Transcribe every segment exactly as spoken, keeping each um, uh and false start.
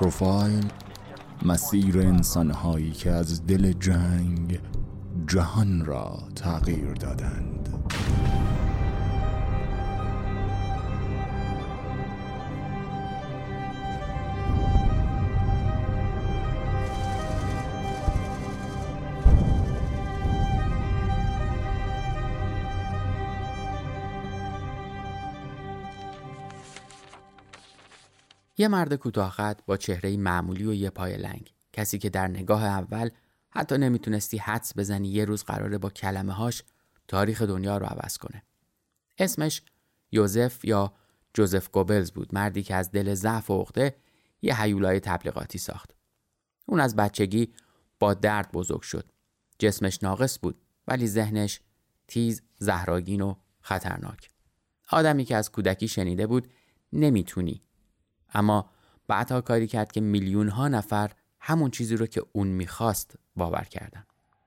پروفایل، مسیر انسانهایی که از دل جنگ جهان را تغییر دادند. یه مرد کوتاه‌قد با چهره‌ای معمولی و یه پای لنگ، کسی که در نگاه اول حتی نمیتونستی حدس بزنی یه روز قراره با کلمه‌هاش تاریخ دنیا رو عوض کنه. اسمش یوزف یا جوزف گوبلز بود، مردی که از دل ضعف و عقده یه هیولای تبلیغاتی ساخت. اون از بچگی با درد بزرگ شد. جسمش ناقص بود ولی ذهنش تیز، زهراگین و خطرناک. آدمی که از کودکی شنیده بود نمیتونی، اما بعدها کاری کرد که میلیون ها نفر همون چیزی رو که اون میخواست باور کردن.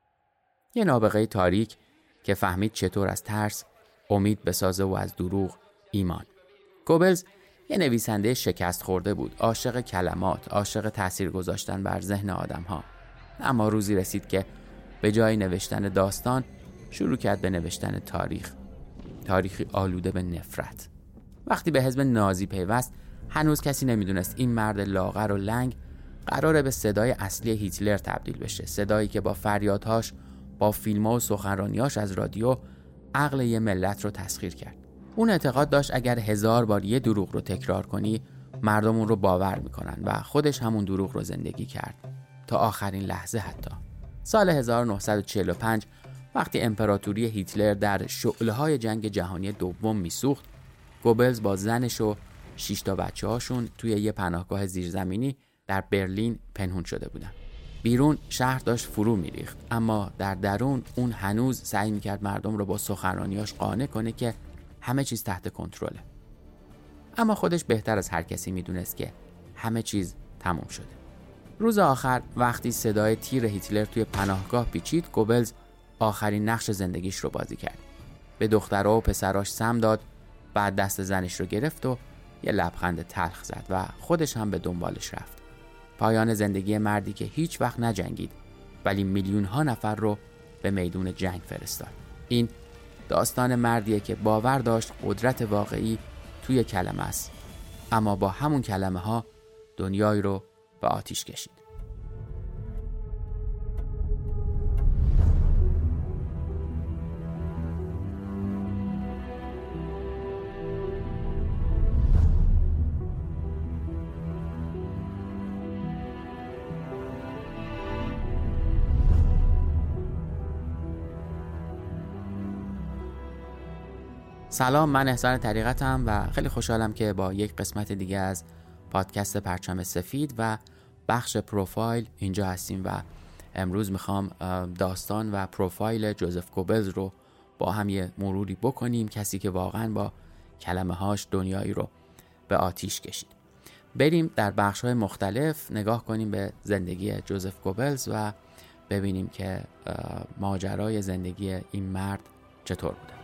یه نابغه تاریک که فهمید چطور از ترس امید بسازه و از دروغ ایمان. گوبلز یه نویسنده شکست خورده بود، عاشق کلمات، عاشق تأثیر گذاشتن بر ذهن آدم ها. اما روزی رسید که به جای نوشتن داستان شروع کرد به نوشتن تاریخ. تاریخی آلوده به نفرت. وقتی به حزب نازی پیوست، هنوز کسی نمیدونست این مرد لاغر و لنگ قراره به صدای اصلی هیتلر تبدیل بشه. صدایی که با فریادهاش، با فیلم‌ها و سخنرانیاش از رادیو عقل یه ملت رو تسخیر کرد. اون اعتقاد داشت اگر هزار بار یه دروغ رو تکرار کنی، مردم اون رو باور میکنن و خودش همون دروغ رو زندگی کرد تا آخرین لحظه. حتی سال هزار و نهصد و چهل و پنج وقتی امپراتوری هیتلر در شعله‌های جنگ جهانی دوم میسوخت، گوبلز با زنش و شش تا بچه‌هاشون توی یه پناهگاه زیرزمینی در برلین پنهون شده بودن. بیرون شهر داشت فرو میریخت، اما در درون اون هنوز سعی میکرد مردم رو با سخنرانیاش قانع کنه که همه چیز تحت کنترله. اما خودش بهتر از هر کسی میدونست که همه چیز تموم شده. روز آخر وقتی صدای تیر هیتلر توی پناهگاه پیچید، گوبلز آخرین نقش زندگیش رو بازی کرد. به دخترها و پسراش سم داد، بعد دست زنش رو گرفت و یه لبخند تلخ زد و خودش هم به دنبالش رفت. پایان زندگی مردی که هیچ وقت نجنگید ولی میلیون ها نفر رو به میدون جنگ فرستاد. این داستان مردیه که باور داشت قدرت واقعی توی کلمه است، اما با همون کلمه ها دنیای رو به آتیش کشید. سلام، من احسان طریقتم و خیلی خوشحالم که با یک قسمت دیگه از پادکست پرچم سفید و بخش پروفایل اینجا هستیم و امروز میخوام داستان و پروفایل جوزف گوبلز رو با هم یه مروری بکنیم، کسی که واقعا با کلمه هاش دنیایی رو به آتیش کشید. بریم در بخش های مختلف نگاه کنیم به زندگی جوزف گوبلز و ببینیم که ماجرای زندگی این مرد چطور بوده.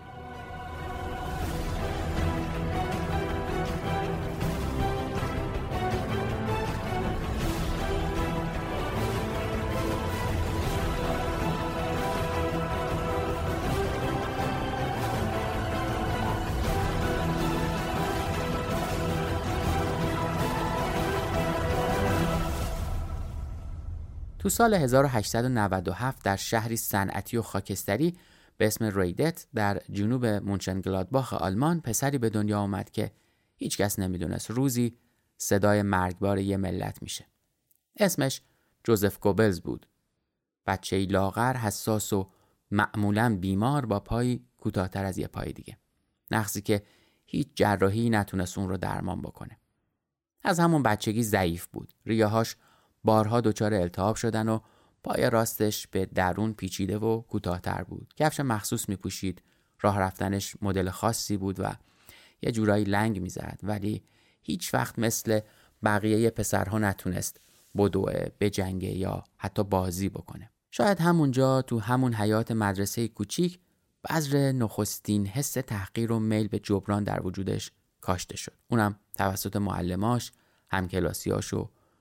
تو سال هزار و هشتصد و نود و هفت در شهری صنعتی و خاکستری به اسم ریدت در جنوب مونشنگلادباخ آلمان پسری به دنیا آمد که هیچ کس نمیدونست روزی صدای مرگبار یه ملت میشه. اسمش جوزف گوبلز بود. بچه‌ای لاغر، حساس و معمولاً بیمار با پای کوتاه‌تر از یه پای دیگه. نقصی که هیچ جراحی نتونست اون رو درمان بکنه. از همون بچگی ضعیف بود. ریه‌هاش بارها دچار التهاب شدن و پای راستش به درون پیچیده و کوتاه‌تر بود. کفش مخصوص می‌پوشید، راه رفتنش مدل خاصی بود و یه جورایی لنگ می‌زد، ولی هیچ وقت مثل بقیه پسرها نتونست بدوه، بجنگه یا حتی بازی بکنه. شاید همونجا تو همون حیات مدرسه کوچیک بذر نخستین حس تحقیر و میل به جبران در وجودش کاشته شد. اونم توسط معلماش، همکلاسیاش و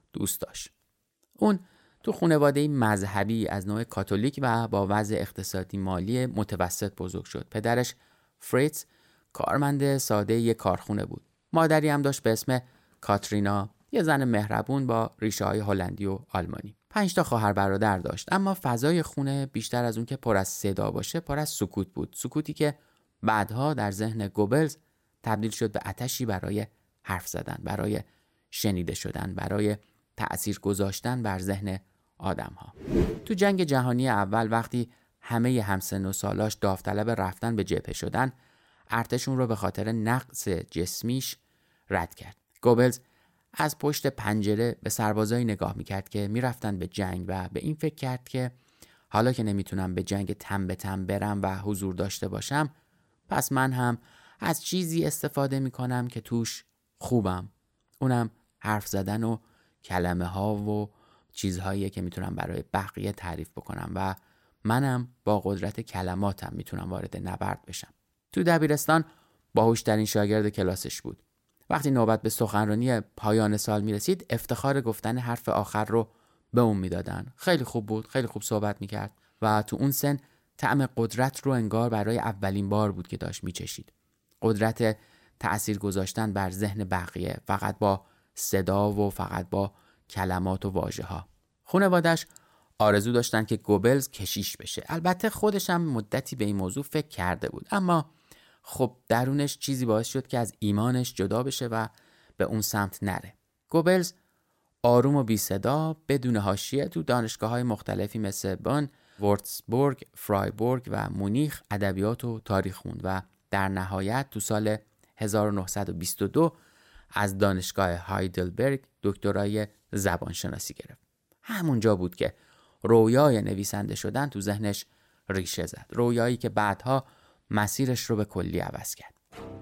دوست داشت. اون تو خانواده مذهبی از نوع کاتولیک و با وضع اقتصادی مالی متوسط بزرگ شد. پدرش فریتز کارمند ساده یک کارخونه بود. مادری هم داشت به اسم کاترینا، یه زن مهربون با ریشه‌های هلندی و آلمانی. پنج تا خواهر برادر داشت، اما فضای خونه بیشتر از اون که پر از صدا باشه پر از سکوت بود. سکوتی که بعدها در ذهن گوبلز تبدیل شد به آتشی برای حرف زدن، برای شنیده شدن، برای تأثیر گذاشتن بر ذهن آدم‌ها. تو جنگ جهانی اول وقتی همه همسن و سالاش داوطلب رفتن به جبهه شدن، ارتشون رو به خاطر نقص جسمیش رد کرد. گوبلز از پشت پنجره به سربازایی نگاه میکرد که میرفتن به جنگ و به این فکر کرد که حالا که نمیتونم به جنگ تن به تن برم و حضور داشته باشم، پس من هم از چیزی استفاده میکنم که توش خوبم. اونم حرف زدن و کلمه ها و چیزهایی که میتونم برای بقیه تعریف بکنم و منم با قدرت کلماتم میتونم وارد نبرد بشم. تو دبیرستان باهوشترین شاگرد کلاسش بود. وقتی نوبت به سخنرانی پایان سال میرسید افتخار گفتن حرف آخر رو به اون میدادن. خیلی خوب بود، خیلی خوب صحبت میکرد و تو اون سن طعم قدرت رو انگار برای اولین بار بود که داشت میچشید. قدرت تأثیر گذاشتن بر ذهن بقیه فقط با صدا و فقط با کلمات و واژه ها. خانواده‌اش آرزو داشتن که گوبلز کشیش بشه. البته خودش هم مدتی به این موضوع فکر کرده بود، اما خب درونش چیزی باعث شد که از ایمانش جدا بشه و به اون سمت نره. گوبلز آروم و بی صدا بدون حاشیه تو دانشگاه‌های مختلفی مثل بن، وورتسبورگ، فرایبورگ و مونیخ ادبیات و تاریخ خوند و در نهایت تو سال هزار و نهصد و بیست و دو از دانشگاه هایدلبرگ دکترای زبانشناسی گرفت. همونجا بود که رویای نویسنده شدن تو ذهنش ریشه زد. رویایی که بعدها مسیرش رو به کلی عوض کرد.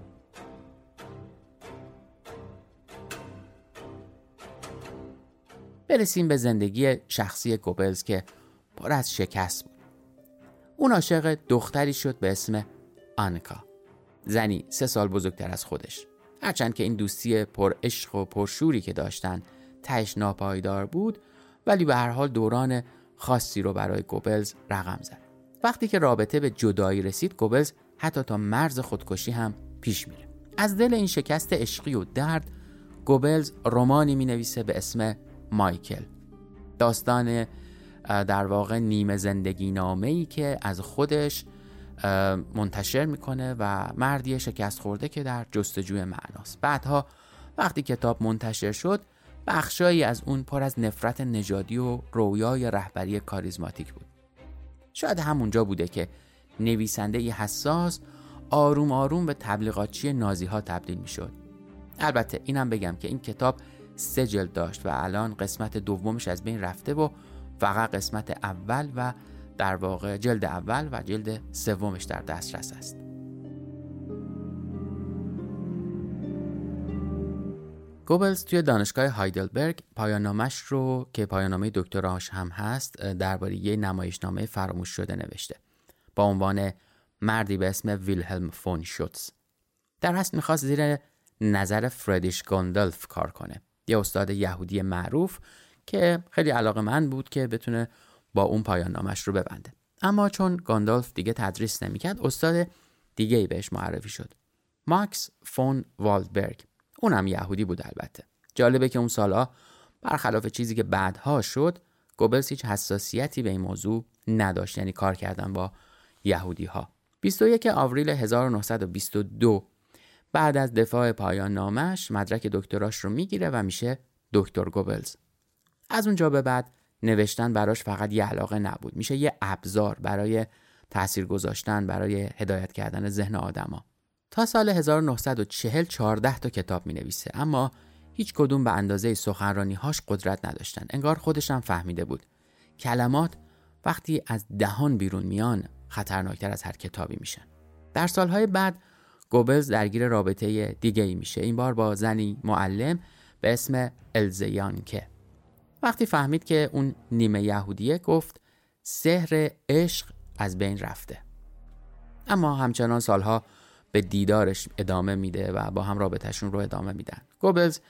برسیم به زندگی شخصی گوبلز که پر از شکست بود. اون عاشق دختری شد به اسم آنکا، زنی سه سال بزرگتر از خودش. هرچند که این دوستی پر عشق و پرشوری که داشتن تهش ناپایدار بود، ولی به هر حال دوران خاصی رو برای گوبلز رقم زد. وقتی که رابطه به جدایی رسید، گوبلز حتی تا مرز خودکشی هم پیش میره. از دل این شکست عشقی و درد، گوبلز رمانی می نویسه به اسم مایکل. داستان در واقع نیمه زندگی نامه‌ای که از خودش منتشر میکنه و مردی شکست خورده که در جستجوی معناست. بعدها وقتی کتاب منتشر شد، بخشایی از اون پر از نفرت نژادی و رویای رهبری کاریزماتیک بود. شاید همونجا بوده که نویسنده ی حساس آروم آروم به تبلیغاتچی نازی ها تبدیل می شد. البته اینم بگم که این کتاب سه جلد داشت و الان قسمت دومش از بین رفته و فقط قسمت اول و در واقع جلد اول و جلد سومش در دسترس است. گوبلز توی دانشگاه هایدلبرگ پایان‌نامه‌اش رو که پایان‌نامه دکتراش هم هست درباره یه نمایشنامه فراموش شده نوشته با عنوان مردی به اسم ویلهلم فون شوتز. در اصل می‌خواست زیر نظر فردریش گاندالف کار کنه، یه استاد یهودی معروف که خیلی علاقه‌مند بود که بتونه با اون پایان‌نامه‌اش رو ببنده. اما چون گاندالف دیگه تدریس نمی‌کرد، استاد دیگه‌ای بهش معرفی شد، ماکس فون والدبرگ. اونم یهودی بود. البته جالبه که اون سالها برخلاف چیزی که بعدها شد، گوبلز هیچ حساسیتی به این موضوع نداشت، یعنی کار کردن با یهودی ها. بیست و یکم آوریل هزار و نهصد و بیست و دو بعد از دفاع پایان نامش مدرک دکتراش رو میگیره و میشه دکتر گوبلز. از اونجا به بعد نوشتن براش فقط یه علاقه نبود، میشه یه ابزار برای تأثیر گذاشتن، برای هدایت کردن ذهن آدما. تا سال هزار و نهصد و چهل چهارده تا کتاب می نویسه، اما هیچ کدوم به اندازه سخنرانی هاش قدرت نداشتن. انگار خودش هم فهمیده بود کلمات وقتی از دهان بیرون میان خطرناکتر از هر کتابی میشن. در سالهای بعد گوبلز درگیر رابطه دیگه ای میشه، این بار با زنی معلم به اسم الزه یانکه. وقتی فهمید که اون نیمه یهودیه، گفت سحر عشق از بین رفته. اما همچنان سالها به دیدارش ادامه میده و با هم رابطهشون رو ادامه میدن. گوبلز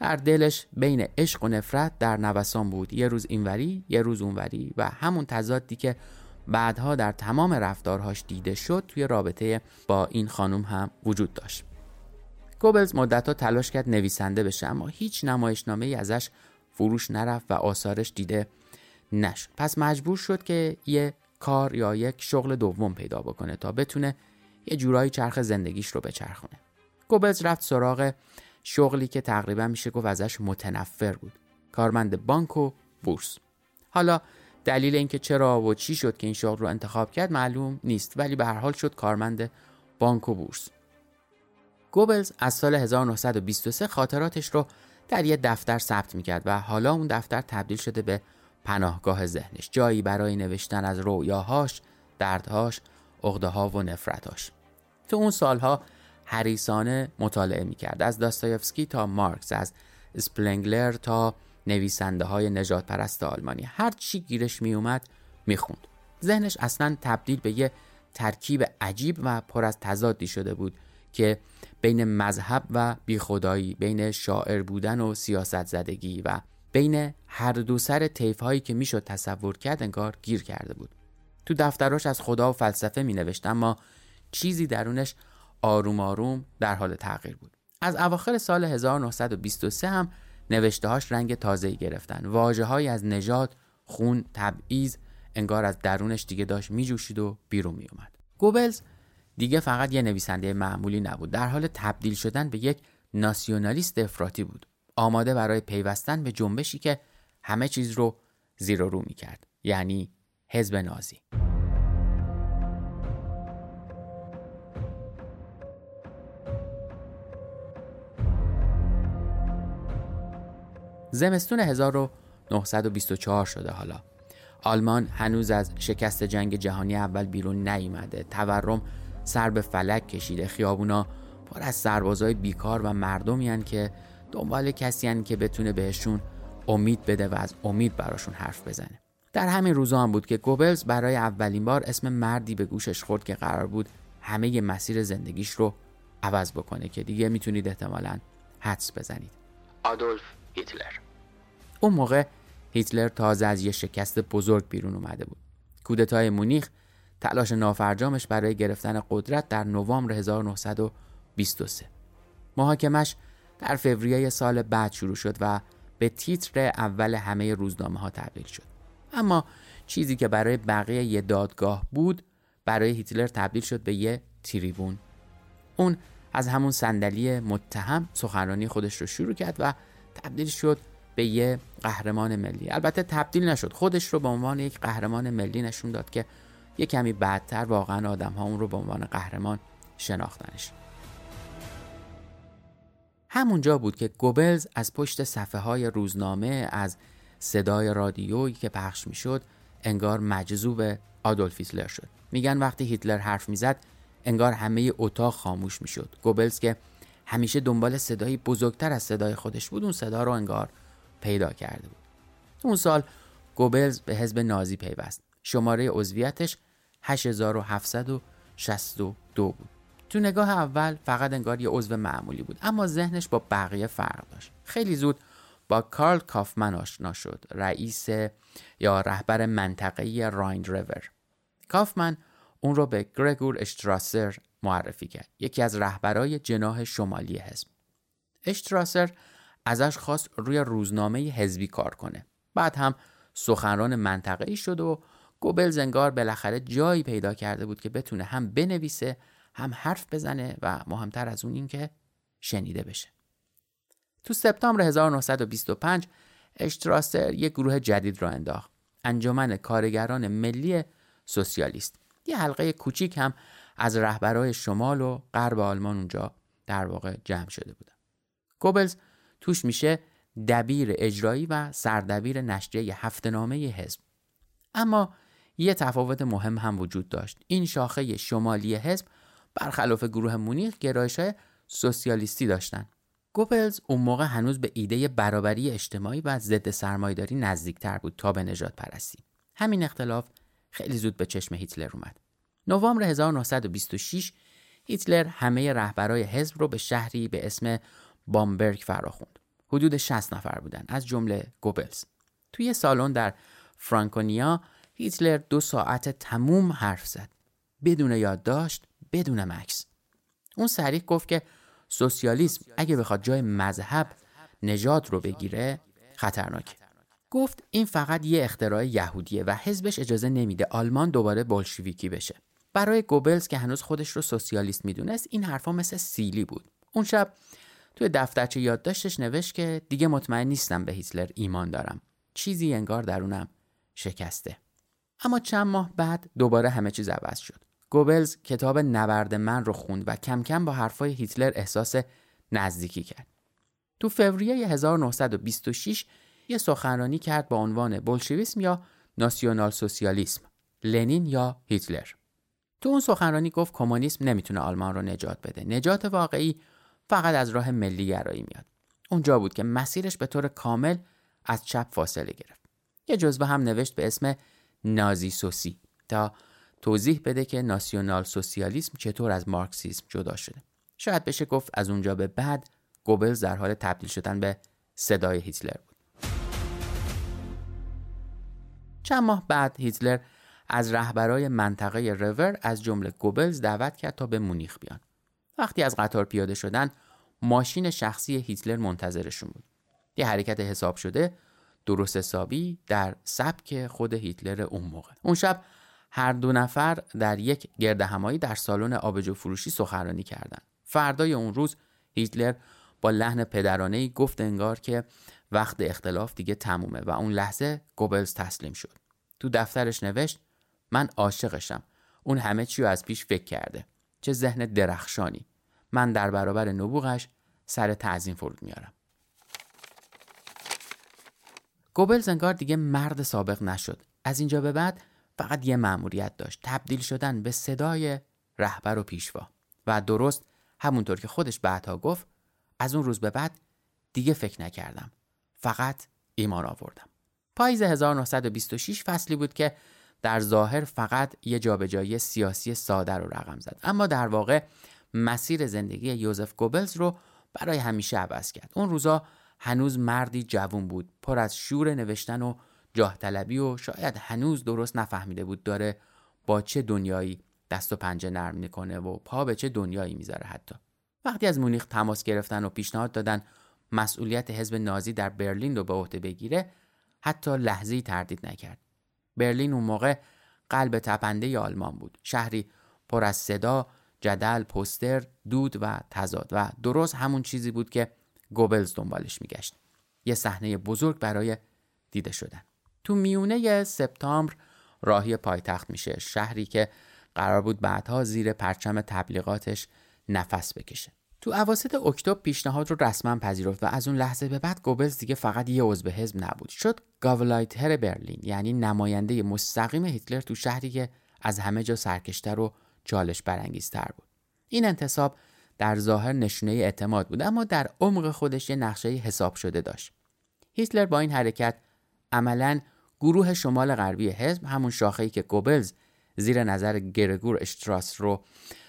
در دلش بین عشق و نفرت در نوسان بود، یه روز اینوری یه روز اونوری، و همون تضادی که بعدها در تمام رفتارهاش دیده شد توی رابطه با این خانم هم وجود داشت. گوبلز مدت‌ها تلاش کرد نویسنده بشه، اما هیچ نمایشنامه‌ای ازش فروش نرفت و آثارش دیده نشد. پس مجبور شد که یه کار یا یک شغل دوم پیدا بکنه تا بتونه یه جورایی چرخ زندگیش رو بچرخونه. گوبلز رفت سراغ شغلی که تقریبا میشه گفت ازش متنفر بود، کارمند بانک و بورس. حالا دلیل اینکه چرا و چی شد که این شغل رو انتخاب کرد معلوم نیست، ولی به هر حال شد کارمند بانک و بورس. گوبلز از سال هزار و نهصد و بیست و سه خاطراتش رو در یه دفتر ثبت میکرد و حالا اون دفتر تبدیل شده به پناهگاه ذهنش، جایی برای نوشتن از رویاهاش، دردهاش، عقده‌ها و نفرتاش. تو اون سالها حریصانه مطالعه میکرد، از داستایوفسکی تا مارکس، از اسپلنگلر تا نویسنده های نژاد پرست آلمانی. هر چی گیرش میومد میخوند. ذهنش اصلا تبدیل به یه ترکیب عجیب و پر از تضادی شده بود که بین مذهب و بیخدایی، بین شاعر بودن و سیاست زدگی و بین هر دو سر طیف‌هایی که میشد تصور کرد انگار گیر کرده بود. تو دفتراش از خدا و فلسفه می نوشت، اما چیزی درونش آروم آروم در حال تغییر بود. از اواخر سال هزار و نهصد و بیست و سه هم نوشته‌هاش رنگ تازه‌ای گرفتن. واژه‌هایی از نژاد، خون، تبعیض انگار از درونش دیگه داشت میجوشید و بیرون می اومد. گوبلز دیگه فقط یه نویسنده معمولی نبود، در حال تبدیل شدن به یک ناسیونالیست افراطی بود، آماده برای پیوستن به جنبشی که همه چیز رو زیر و رو می‌کرد، یعنی حزب نازی. زمستون هزار و نهصد و بیست و چهار شده. حالا آلمان هنوز از شکست جنگ جهانی اول بیرون نیامده. تورم سر به فلک کشیده. خیابونا پر از سربازای بیکار و مردمی هن که دنبال کسی هن که بتونه بهشون امید بده و از امید براشون حرف بزنه. در همین روزا هم بود که گوبلز برای اولین بار اسم مردی به گوشش خورد که قرار بود همه ی مسیر زندگیش رو عوض بکنه، که دیگه میتونید احتمالاً حدس بزنید. آدولف هیتلر. اون موقع هیتلر تازه از یه شکست بزرگ بیرون اومده بود. کودتای مونیخ، تلاش نافرجامش برای گرفتن قدرت در نوامبر هزار و نهصد و بیست و سه. محاکمش در فوریه سال بعد شروع شد و به تیتر اول همه روزنامه‌ها تبدیل شد. اما چیزی که برای بقیه یه دادگاه بود، برای هیتلر تبدیل شد به یه تریبون. اون از همون صندلی متهم سخنرانی خودش رو شروع کرد و تبدیل شد به یه قهرمان ملی. البته تبدیل نشد، خودش رو به عنوان یک قهرمان ملی نشون داد که یک کمی بعدتر واقعا آدم ها اون رو به عنوان قهرمان شناختنش. همونجا بود که گوبلز از پشت صفحه های روزنامه، از صدای رادیویی که پخش می شد، انگار مجذوب آدولف هیتلر شد. میگن وقتی هیتلر حرف میزد انگار همه اتاق خاموش می شد. گوبلز که همیشه دنبال صدایی بزرگتر از صدای خودش بود، اون صدا رو انگار پیدا کرده بود. اون سال گوبلز به حزب نازی پیوست. شماره عضویتش هشت هزار و هفتصد و شصت و دو بود. تو نگاه اول فقط انگار یه عضو معمولی بود، اما ذهنش با بقیه فرق داشت. خیلی زود با کارل کافمن آشنا شد، رئیس یا رهبر منطقه‌ای راین ریور. کافمن اون رو به گرگور اشتراسر معرفی کرد، یکی از رهبرای جناح شمالی حزب. اشتراسر ازش خواست روی روزنامه حزبی کار کنه. بعد هم سخنران منطقه‌ای شد و گوبلز انگار بالاخره جایی پیدا کرده بود که بتونه هم بنویسه، هم حرف بزنه و مهمتر از اون این که شنیده بشه. تو سپتامبر هزار و نهصد و بیست و پنج اشتراسر یک گروه جدید را انداخت، انجمن کارگران ملی سوسیالیست. یه حلقه کوچیک هم از رهبرای شمال و غرب آلمان اونجا در واقع جمع شده بودن. گوبلز توش میشه دبیر اجرایی و سردبیر نشریه هفته‌نامه حزب. اما یه تفاوت مهم هم وجود داشت. این شاخه شمالی حزب برخلاف گروه مونیخ گرایش‌های سوسیالیستی داشتن. گوبلز اون موقع هنوز به ایده برابری اجتماعی و ضد سرمایه‌داری نزدیکتر بود تا به نژاد پرستی. همین اختلاف خیلی زود به چشم هیتلر اومد. نوامبر هزار و نهصد و بیست و شش هیتلر همه رهبرای حزب رو به شهری به اسم بامبرگ فراخوند. حدود شصت نفر بودن، از جمله گوبلز. توی سالن در فرانکونیا هیتلر دو ساعت تموم حرف زد، بدون یادداشت، بدون مکث. اون صریح گفت که سوسیالیسم اگه بخواد جای مذهب نژاد رو بگیره خطرناکه. گفت این فقط یه اختراع یهودیه و حزبش اجازه نمیده آلمان دوباره بولشویکی بشه. برای گوبلز که هنوز خودش رو سوسیالیست میدونست این حرفا مثل سیلی بود. اون شب توی دفترچه یادداشتش نوشت که دیگه مطمئن نیستم به هیتلر ایمان دارم. چیزی انگار درونم شکسته. اما چند ماه بعد دوباره همه چیز عوض شد. گوبلز کتاب نبرد من رو خوند و کم کم با حرفای هیتلر احساس نزدیکی کرد. تو فوریه هزار و نهصد و بیست و شش یه سخنرانی کرد با عنوان بولشویسم یا ناسیونال سوسیالیسم، لنین یا هیتلر. تو اون سخنرانی گفت کمونیسم نمیتونه آلمان رو نجات بده. نجات واقعی فقط از راه ملی گرایی میاد. اونجا بود که مسیرش به طور کامل از چپ فاصله گرفت. یه جزوه هم نوشت به اسم نازی سوسی تا توضیح بده که ناسیونال سوسیالیسم چطور از مارکسیسم جدا شده. شاید بشه گفت از اونجا به بعد گوبلز در حال تبدیل شدن به صدای هیتلر بود. چند ماه بعد هیتلر از رهبرای منطقه رور از جمله گوبلز دعوت کرد تا به مونیخ بیان. وقتی از قطار پیاده شدن ماشین شخصی هیتلر منتظرشون بود. یه حرکت حساب شده درست حسابی در سبک خود هیتلر اون موقع. اون شب هر دو نفر در یک گردهمایی در سالن آبجو فروشی سخنرانی کردند. فردای اون روز هیتلر با لحن پدرانه‌ای گفت انگار که وقت اختلاف دیگه تمومه و اون لحظه گوبلز تسلیم شد. تو دفترش نوشت من عاشقشم. اون همه چی رو از پیش فکر کرده. چه ذهن درخشانی. من در برابر نبوغش سر تعظیم فرود میارم. گوبلز انگار دیگه مرد سابق نشد. از اینجا به بعد فقط یه مأموریت داشت، تبدیل شدن به صدای رهبر و پیشوا. و درست همونطور که خودش بعدها گفت از اون روز به بعد دیگه فکر نکردم، فقط ایمان آوردم. پاییز هزار و نهصد و بیست و شش فصلی بود که در ظاهر فقط یه جابجایی سیاسی ساده رو رقم زد، اما در واقع مسیر زندگی یوزف گوبلز رو برای همیشه عوض کرد. اون روزا هنوز مردی جوان بود، پر از شور نوشتن و جاه طلبی و شاید هنوز درست نفهمیده بود داره با چه دنیایی دست و پنجه نرم میکنه و پا به چه دنیایی میذاره. حتی وقتی از مونیخ تماس گرفتن و پیشنهاد دادن مسئولیت حزب نازی در برلین رو به عهده بگیره، حتی لحظه‌ای تردید نکرد. برلین اون موقع قلب تپنده آلمان بود، شهری پر از صدا، جدل، پوستر، دود و تضاد و درست همون چیزی بود که گوبلز دنبالش میگشت. یه صحنه بزرگ برای دیده شدن. تو میونه سپتامبر راهی پایتخت میشه، شهری که قرار بود بعدها زیر پرچم تبلیغاتش نفس بکشه. تو اواسط اکتبر پیشنهاد رو رسما پذیرفت و از اون لحظه به بعد گوبلز دیگه فقط یه عضو حزب نبود، شد گاولایتر برلین، یعنی نماینده مستقیم هیتلر تو شهری که از همه جا سرکشتر و چالش برانگیزتر بود. این انتصاب در ظاهر نشونه اعتماد بود، اما در عمق خودش یه نقشه حساب شده داشت. هیتلر با این حرکت عملاً گروه شمال غربی حزب، همون شاخه‌ای که گوبلز زیر نظر گرگور اشتراس رو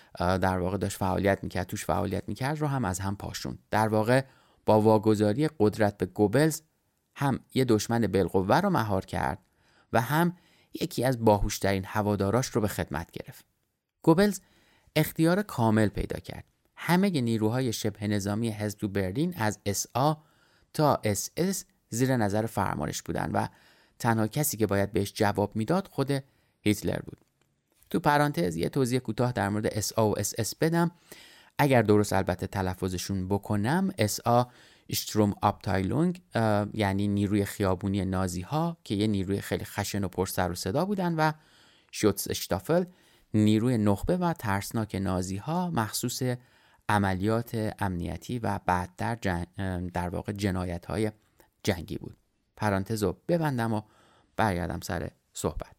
در واقع داشت فعالیت میکرد، توش فعالیت میکرد، رو هم از هم پاشون. در واقع با واگذاری قدرت به گوبلز هم یه دشمن بالقوه رو مهار کرد و هم یکی از باهوشترین هواداراش رو به خدمت گرفت. گوبلز اختیار کامل پیدا کرد. همه نیروهای شبه نظامی حزب تو برلین از اس آ تا اس اس زیر نظر فرمانش بودن و تنها کسی که باید بهش جواب میداد خود هیتلر بود. تو پرانتز یه توضیح کوتاه در مورد اس آ و اس اس بدم، اگر درست البته تلفظشون بکنم. اس آ اشتروم آبتایلونگ یعنی نیروی خیابونی نازی ها که یه نیروی خیلی خشن و پر سر و صدا بودن و شوتس اشتافل نیروی نخبه و ترسناک نازی ها مخصوص عملیات امنیتی و بعدتر جن... در واقع جنایت های جنگی بود. پرانتزو ببندم و برگردم سر صحبت.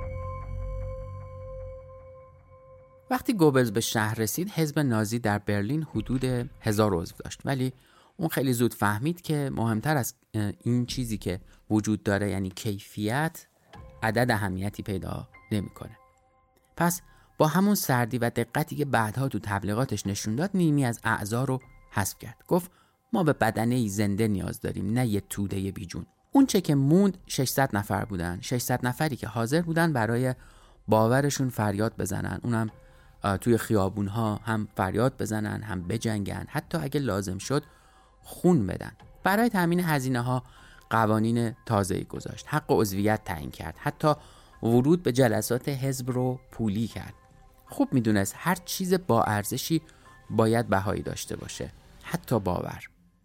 وقتی گوبلز به شهر رسید، حزب نازی در برلین حدود هزار عضو داشت، ولی اون خیلی زود فهمید که مهمتر از این چیزی که وجود داره یعنی کیفیت، عدد اهمیتی پیدا نمیکنه. پس با همون سردی و دقتی که بعدها تو تبلیغاتش نشون داد، نیمی از اعضا رو حذف کرد. گفت ما به بدنه زنده نیاز داریم، نه یه توده بیجون. اون چه که موند ششصد نفر بودن، ششصد نفری که حاضر بودن برای باورشون فریاد بزنن، اونم توی خیابونها هم فریاد بزنن، هم بجنگن، حتی اگه لازم شد خون بدن. برای تامین هزینه ها قوانین تازه‌ای گذاشت، حق عضویت تعیین کرد، حتی ورود به جلسات حزب رو پولی کرد. خوب میدونست هر چیز با ارزشی باید بهایی داشته باشه، حتی باور.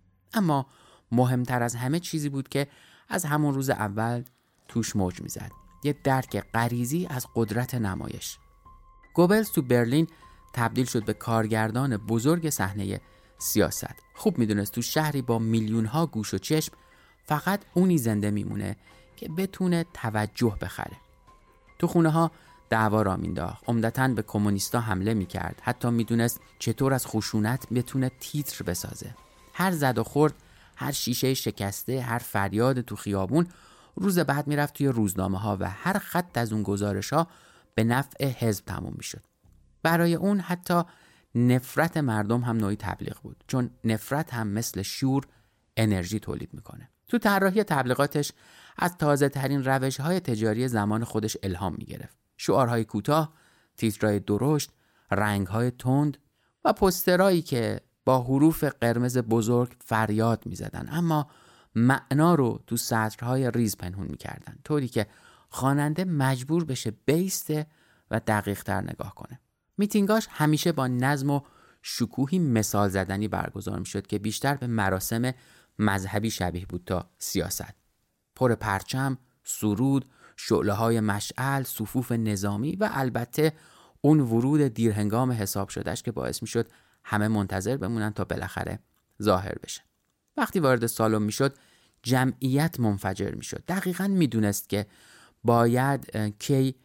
اما مهمتر از همه چیزی بود که از همون روز اول توش موج میزد، یه درک غریزی از قدرت نمایش. گوبلز تو برلین تبدیل شد به کارگردان بزرگ صحنه سیاست. خوب میدونست تو شهری با میلیون ها گوش و چشم فقط اونی زنده میمونه که بتونه توجه بخره. تو خونه ها دعوا را مینداخت، عمدتاً به کمونیستا حمله میکرد، حتی میدونست چطور از خشونت بتونه تیتر بسازه. هر زد و خورد، هر شیشه شکسته، هر فریاد تو خیابون روز بعد میرفت توی روزنامه ها و هر خط از اون گزارش ها به نفع حزب تموم میشد. برای اون حتی نفرت مردم هم نوعی تبلیغ بود، چون نفرت هم مثل شور انرژی تولید میکنه. تو طراحی تبلیغاتش از تازه ترین روش های تجاری زمان خودش الهام میگرفت. شعارهای کوتاه، تیترهای درشت، رنگهای تند و پوسترایی که با حروف قرمز بزرگ فریاد میزدن اما معنا رو تو سطرهای ریز پنهون میکردن، طوری که خواننده مجبور بشه بیسته و دقیق تر نگاه کنه. میتینگاش همیشه با نظم و شکوهی مثال زدنی برگزار میشد که بیشتر به مراسم مذهبی شبیه بود تا سیاست. پر پرچم، سرود، شعله‌های مشعل، صفوف نظامی و البته اون ورود دیرهنگام حساب شدهش که باعث میشد همه منتظر بمونن تا بالاخره ظاهر بشه. وقتی وارد سالن میشد جمعیت منفجر میشد. دقیقاً میدونست که باید کی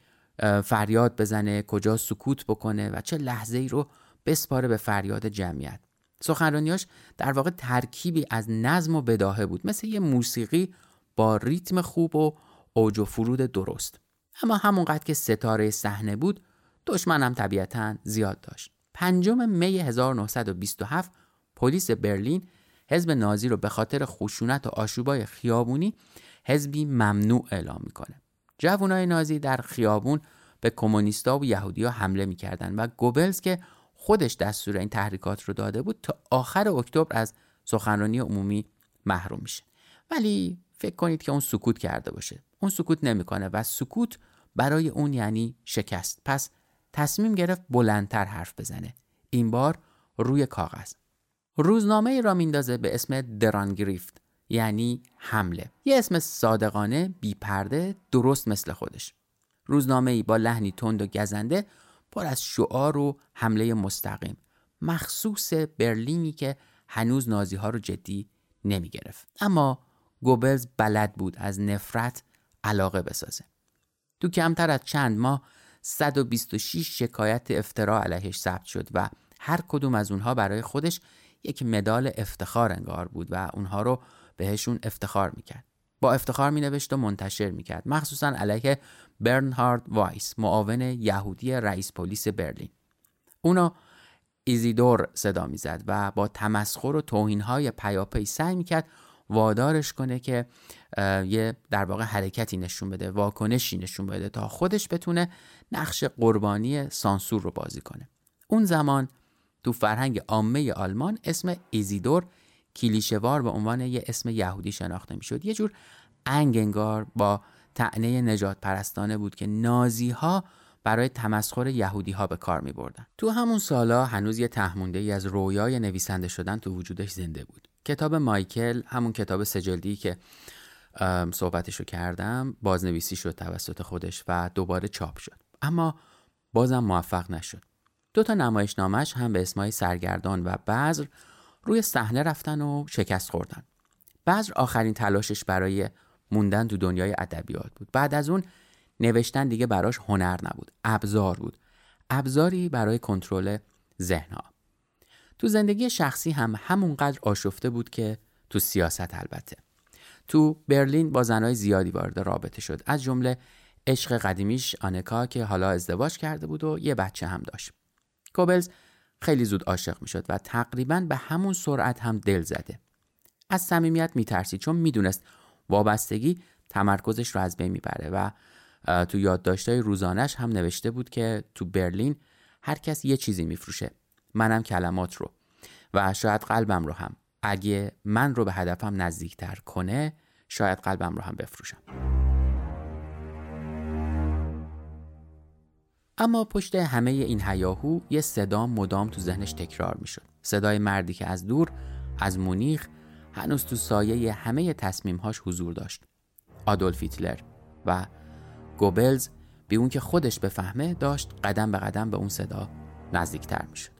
فریاد بزنه، کجا سکوت بکنه و چه لحظه‌ای رو بسپاره به فریاد جمعیت. سخنرانیاش در واقع ترکیبی از نظم و بداهه بود، مثل یه موسیقی با ریتم خوب و اوج و فرود درست. اما همونقدر که ستاره صحنه بود، دشمن هم طبیعتاً زیاد داشت. پنجم می هزار و نهصد و بیست و هفت پلیس برلین حزب نازی رو به خاطر خشونت و آشوبای خیابونی حزبی ممنوع اعلام میکنه. جوانای نازی در خیابون به کمونیستا و یهودی‌ها حمله میکردن و گوبلز که خودش دستور این تحریکات رو داده بود تا آخر اکتبر از سخنرانی عمومی محروم میشه. ولی فکر کنید که اون سکوت کرده باشه. اون سکوت نمیکنه و سکوت برای اون یعنی شکست. پس تصمیم گرفت بلندتر حرف بزنه. این بار روی کاغذ. روزنامه ای را میندازه به اسم درانگریفت، یعنی حمله. یه اسم صادقانه، بی پرده، درست مثل خودش. روزنامه ای با لحنی تند و گزنده، پر از شعار و حمله مستقیم، مخصوص برلینی که هنوز نازی ها رو جدی نمی گرفت. اما گوبلز بلد بود از نفرت علاقه بسازه. تو کمتر از چند ماه صد و بیست و شش شکایت افترا علیهش ثبت شد و هر کدوم از اونها برای خودش یک مدال افتخار انگار بود و اونها رو بهشون افتخار میکرد. با افتخار مینوشت و منتشر میکرد، مخصوصا علیه برنهارد وایس، معاون یهودی رئیس پلیس برلین. اونو ایزیدور صدا میزد و با تمسخر و توهین‌های پیاپی سعی میکرد وادارش کنه که یه در واقع حرکتی نشون بده، واکنشی نشون بده تا خودش بتونه نقش قربانی سانسور رو بازی کنه. اون زمان تو فرهنگ عامه آلمان اسم ایزیدور کلیشه‌وار به عنوان یه اسم یهودی شناخته میشد. یه جور انگ انگار با طعنه نجات پرستانه بود که نازی‌ها برای تمسخر یهودی‌ها به کار می‌بردن. تو همون سالا هنوز یه تهمونده‌ای از رویای نویسنده شدن تو وجودش زنده بود. کتاب مایکل، همون کتاب سه‌جلدی که صحبتشو کردم، بازنویسی شد توسط خودش و دوباره چاپ شد. اما بازم موفق نشد. دو تا نمایشنامه‌اش هم به اسمای سرگردان و بذر روی صحنه رفتن و شکست خوردن. بذر آخرین تلاشش برای موندن تو دنیای ادبیات بود. بعد از اون نوشتن دیگه براش هنر نبود، ابزار بود. ابزاری برای کنترل ذهن‌ها. تو زندگی شخصی هم همونقدر آشفته بود که تو سیاست البته. تو برلین با زنای زیادی وارد رابطه شد، از جمله عشق قدیمیش آنکا که حالا ازدواج کرده بود و یه بچه هم داشت. گوبلز خیلی زود عاشق میشد و تقریباً به همون سرعت هم دل زده. از صمیمیت میترسید چون میدونست وابستگی تمرکزش رو از بین میبره و تو یادداشت‌های روزانه‌اش هم نوشته بود که تو برلین هر کس یه چیزی میفروشه، منم کلمات رو و شاید قلبم رو هم. اگه من رو به هدفم نزدیکتر کنه شاید قلبم رو هم بفروشم. اما پشت همه این هیاهو یه صدا مدام تو ذهنش تکرار میشد. صدای مردی که از دور از مونیخ هنوز تو سایه همه تصمیم‌هاش حضور داشت. آدولف هیتلر و گوبلز بی اون که خودش بفهمه داشت قدم به قدم به اون صدا نزدیکتر میشد.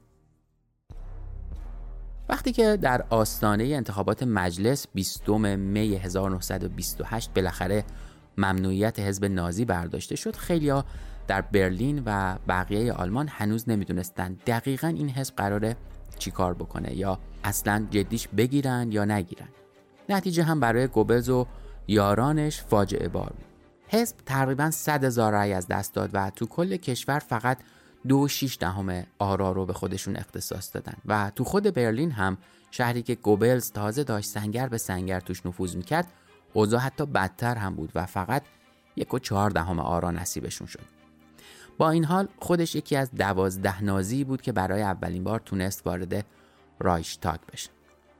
وقتی که در آستانه انتخابات مجلس بیستم می هزار و نهصد و بیست و هشت بالاخره ممنوعیت حزب نازی برداشته شد، خیلیا در برلین و بقیه آلمان هنوز نمیدونستن دقیقاً این حزب قراره چی کار بکنه یا اصلاً جدیش بگیرن یا نگیرن. نتیجه هم برای گوبلز و یارانش فاجعه بار بود. حزب تقریباً صد هزار رأی از دست داد و تو کل کشور فقط دو و شیش دهم آرا رو به خودشون اختصاص دادن و تو خود برلین هم، شهری که گوبلز تازه داشت سنگر به سنگر توش نفوذ میکرد، اوضاع حتی بدتر هم بود و فقط یک و چهار دهم آرا نصیبشون شد. با این حال خودش یکی از دوازده نازی بود که برای اولین بار تونست وارد رایشتاگ بشه.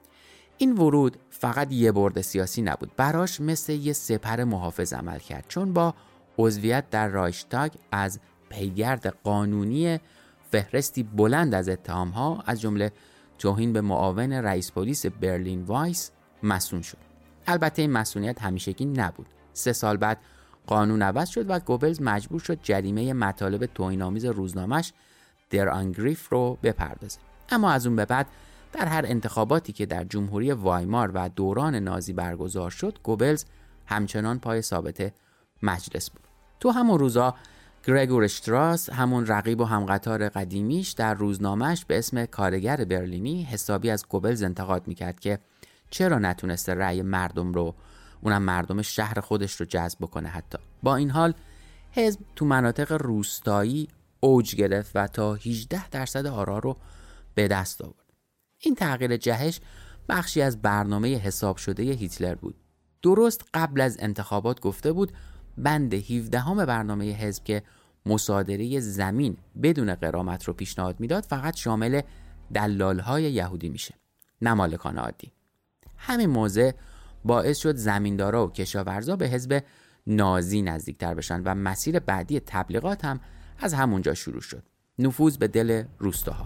این ورود فقط یه برد سیاسی نبود، براش مثل یه سپر محافظ عمل کرد، چون با عضویت در رایشتاگ از پیگرد قانونی فهرستی بلند از اتهام‌ها از جمله توهین به معاون رئیس پلیس برلین وایس مصون شد. البته این مسئولیت همیشگی نبود. سه سال بعد قانون عوض شد و گوبلز مجبور شد جریمه مطالب توهین‌آمیز روزنامه‌اش در آنگریف رو بپردازه. اما از اون به بعد در هر انتخاباتی که در جمهوری وایمار و دوران نازی برگزار شد، گوبلز همچنان پای ثابت مجلس بود. تو همون روزا گرگور اشتراس، همون رقیب و همقطار قدیمیش، در روزنامه‌اش به اسم کارگر برلینی حسابی از گوبلز انتقاد میکرد که چرا نتونسته رأی مردم رو، اونم مردم شهر خودش رو جذب بکنه. حتی با این حال حزب تو مناطق روستایی اوج گرفت و تا هجده درصد آرا رو به دست آورد. این تغییر جهش بخشی از برنامه حساب شده هیتلر بود. درست قبل از انتخابات گفته بود بند هفدهم برنامه حزب که مصادره زمین بدون غرامت رو پیشنهاد میداد فقط شامل دلال‌های یهودی میشه، نه مالکان عادی. همین موضوع باعث شد زمیندارا و کشاورزا به حزب نازی نزدیکتر بشن و مسیر بعدی تبلیغات هم از همونجا شروع شد. نفوذ به دل روستاها.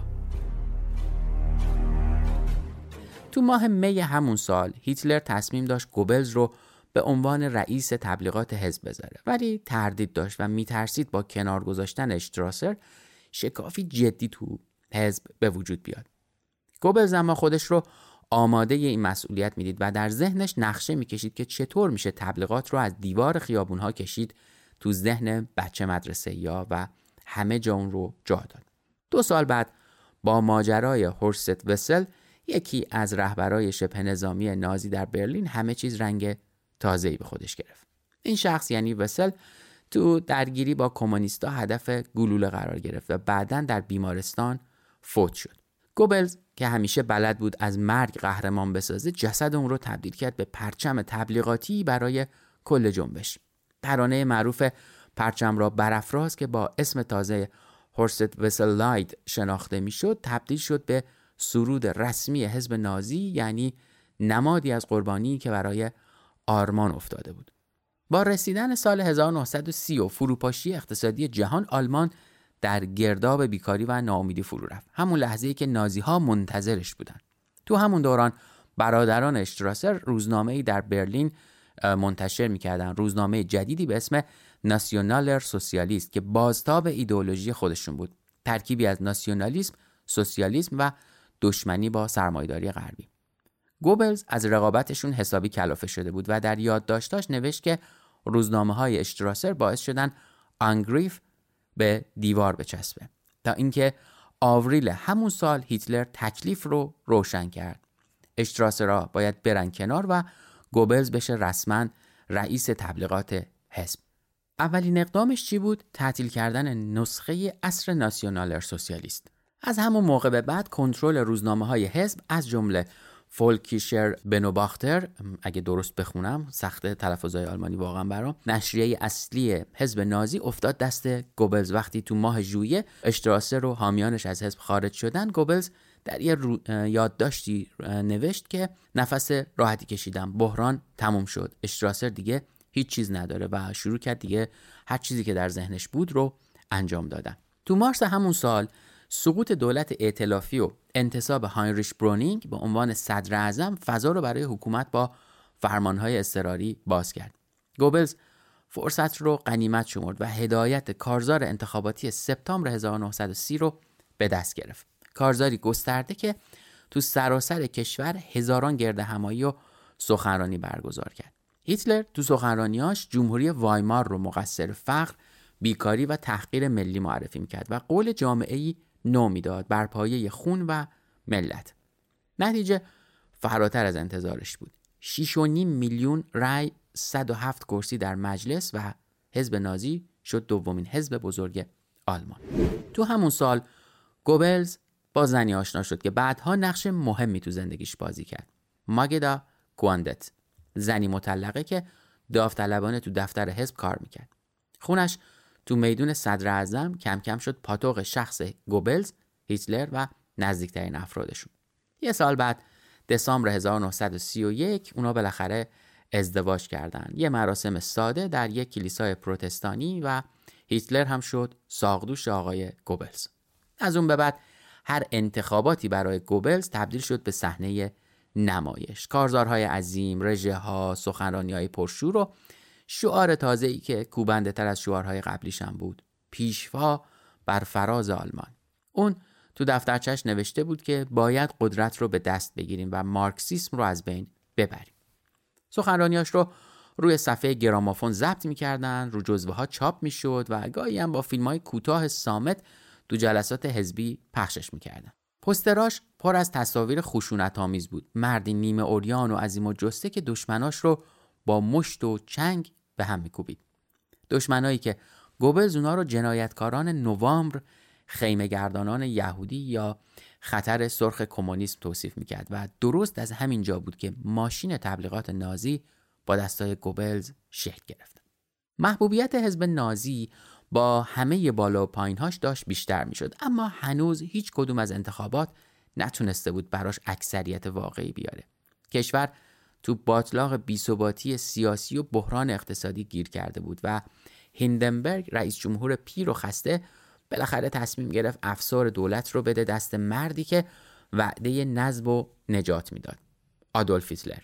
تو ماه می همون سال هیتلر تصمیم داشت گوبلز رو به عنوان رئیس تبلیغات حزب بذاره، ولی تردید داشت و میترسید با کنار گذاشتن اشتراسر شکافی جدی تو حزب به وجود بیاد. گوبلز اما خودش رو آماده این مسئولیت میدید و در ذهنش نقشه میکشید که چطور میشه تبلیغات رو از دیوار خیابونها کشید تو ذهن بچه مدرسه‌یا و همه جا اون رو جا داد. دو سال بعد با ماجرای هورست وسل، یکی از رهبرای شبه نظامی نازی در برلین، همه چیز رنگ تازه‌ای به خودش گرفت. این شخص یعنی وسل تو درگیری با کمونیستا هدف گلوله قرار گرفت و بعداً در بیمارستان فوت شد. گوبلز که همیشه بلد بود از مرگ قهرمان بسازه، جسد اون رو تبدیل کرد به پرچم تبلیغاتی برای کل جنبش. ترانه معروف پرچم را برافراز که با اسم تازه هورست وسل لاید شناخته میشد، تبدیل شد به سرود رسمی حزب نازی، یعنی نمادی از قربانی که برای آرمان افتاده بود. با رسیدن سال هزار و نهصد و سی و فروپاشی اقتصادی جهان، آلمان در گرداب بیکاری و ناامیدی فرو رفت. همون لحظه‌ای که نازی‌ها منتظرش بودن. تو همون دوران برادران اشتراسر روزنامه‌ای در برلین منتشر می‌کردن، روزنامه جدیدی به اسم ناسیونالر سوسیالیست که بازتاب ایدئولوژی خودشون بود، ترکیبی از ناسیونالیسم، سوسیالیسم و دشمنی با سرمایه‌داری غربی. گوبلز از رقابتشون حسابی کلافه شده بود و در یادداشتاش نوشت که روزنامه‌های اشتراسر باعث شدن آنگریف به دیوار بچسبه، تا اینکه آوریل همون سال هیتلر تکلیف رو روشن کرد. اشتراسرها باید برن کنار و گوبلز بشه رسما رئیس تبلیغات حزب. اولین اقدامش چی بود؟ تعطیل کردن نسخه عصر ناسیونالر سوسیالیست. از همون موقع به بعد کنترل روزنامه‌های حزب از جمله فولکیشر بنوباختر، اگه درست بخونم، سخته تلفظهای آلمانی واقعا برام، نشریه اصلی حزب نازی افتاد دست گوبلز. وقتی تو ماه ژوئیه اشتراسر و حامیانش از حزب خارج شدن، گوبلز در یه یادداشتی نوشت که نفس راحتی کشیدم، بحران تموم شد، اشتراسر دیگه هیچ چیز نداره و شروع کرد دیگه هر چیزی که در ذهنش بود رو انجام دادن. تو مارس همون سال سقوط دولت ائتلافی و انتصاب هاینریش برونینگ به عنوان صدر اعظم فضا رو برای حکومت با فرمانهای اضطراری باز کرد. گوبلز فرصت رو غنیمت شمرد و هدایت کارزار انتخاباتی سپتامبر هزار و نهصد و سی رو به دست گرفت. کارزاری گسترده که تو سراسر کشور هزاران گردهمایی و سخنرانی برگزار کرد. هیتلر تو سخنرانیاش جمهوری وایمار رو مقصر فقر، بیکاری و تحقیر ملی معرفی میکرد و قول جامعه‌ای نو میداد بر پایه خون و ملت. نتیجه فراتر از انتظارش بود. شش و نیم میلیون رای، صد و هفت کرسی در مجلس و حزب نازی شد دومین حزب بزرگ آلمان. تو همون سال گوبلز با زنی آشنا شد که بعدها نقش مهمی تو زندگیش بازی کرد. ماگدا کواندت، زنی مطلقه که داوطلبانه تو دفتر حزب کار میکرد. خونش تو میدون صدر اعظم کم کم شد پاتوق شخص گوبلز، هیتلر و نزدیکترین افرادشون. یه سال بعد دسامبر هزار و نهصد و سی و یک اونا بالاخره ازدواج کردن. یه مراسم ساده در یک کلیسای پروتستانی و هیتلر هم شد ساقدوش آقای گوبلز. از اون به بعد هر انتخاباتی برای گوبلز تبدیل شد به صحنه نمایش. کارزارهای عظیم، رژه‌ها، سخنرانی‌های پرشور و شعار تازه‌ای که کوبنده تر از شعارهای قبلیش هم بود: پیشوا بر فراز آلمان. اون تو دفترچش نوشته بود که باید قدرت رو به دست بگیریم و مارکسیسم رو از بین ببریم. سخنرانیاش رو روی صفحه گرامافون ضبط می‌کردن، رو جزوه‌ها چاپ می‌شد و گاهی هم با فیلم‌های کوتاه صامت تو جلسات حزبی پخشش می‌کردن. پوستراش پر از تصاویر خشونت‌آمیز بود. مردی نیمه عریان و عظیم الجثه که دشمناش رو با مشت و چنگ به هم می‌کوبید. دشمنایی که گوبلز اونا رو جنایتکاران نوامبر، خیمه‌گردانان یهودی یا خطر سرخ کمونیسم توصیف می‌کرد و درست از همین جا بود که ماشین تبلیغات نازی با دستای گوبلز شکل گرفت. محبوبیت حزب نازی با همه بالا و پایین‌هاش داشت بیشتر می‌شد، اما هنوز هیچ کدوم از انتخابات نتونسته بود براش اکثریت واقعی بیاره. کشور تو باطلاق بی‌ثباتی سیاسی و بحران اقتصادی گیر کرده بود و هیندنبرگ، رئیس جمهور پیر و خسته، بالاخره تصمیم گرفت افسار دولت رو بده دست مردی که وعده نصب و نجات میداد: آدولف هیتلر.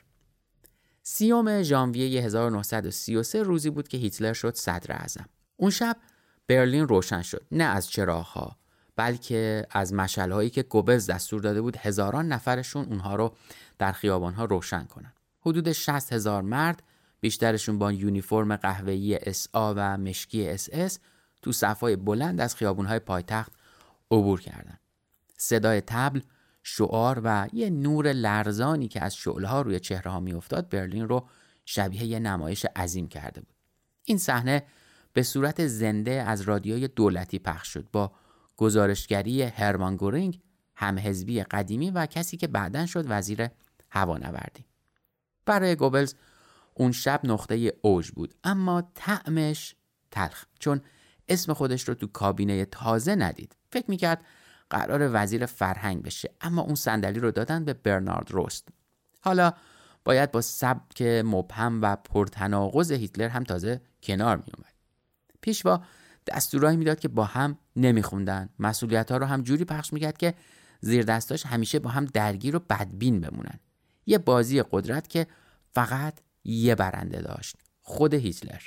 سیوم ژانویه هزار و نهصد و سی و سه روزی بود که هیتلر شد صدر اعظم. اون شب برلین روشن شد، نه از چراغ‌ها بلکه از مشعل‌هایی که گوبلز دستور داده بود هزاران نفرشون اونها رو در خیابان‌ها روشن کنن. حدود شصت هزار مرد، بیشترشون با یونیفرم قهوه‌ای اس آ و مشکی اس اس، تو صف‌های بلند از خیابون‌های پایتخت عبور کردند. صدای طبل، شعار و یه نور لرزانی که از شعله‌ها روی چهره‌ها می‌افتاد برلین رو شبیه یه نمایش عظیم کرده بود. این صحنه به صورت زنده از رادیوی دولتی پخش شد با گزارشگری هرمان گورینگ، همحزبی قدیمی و کسی که بعداً شد وزیر هوانوردی. برای گوبلز اون شب نقطه اوج بود، اما طعمش تلخ، چون اسم خودش رو تو کابینه تازه ندید. فکر میکرد قرار وزیر فرهنگ بشه، اما اون صندلی رو دادن به برنارد روست. حالا باید با سبک مبهم و پرتناقض هیتلر هم تازه کنار میومد. پیشوا دستورایی میداد که با هم نمیخوندن، مسئولیت‌ها رو هم جوری پخش میکرد که زیر دستاش همیشه با هم درگیر و بدبین بمونن. یه بازی قدرت که فقط یه برنده داشت: خود هیتلر.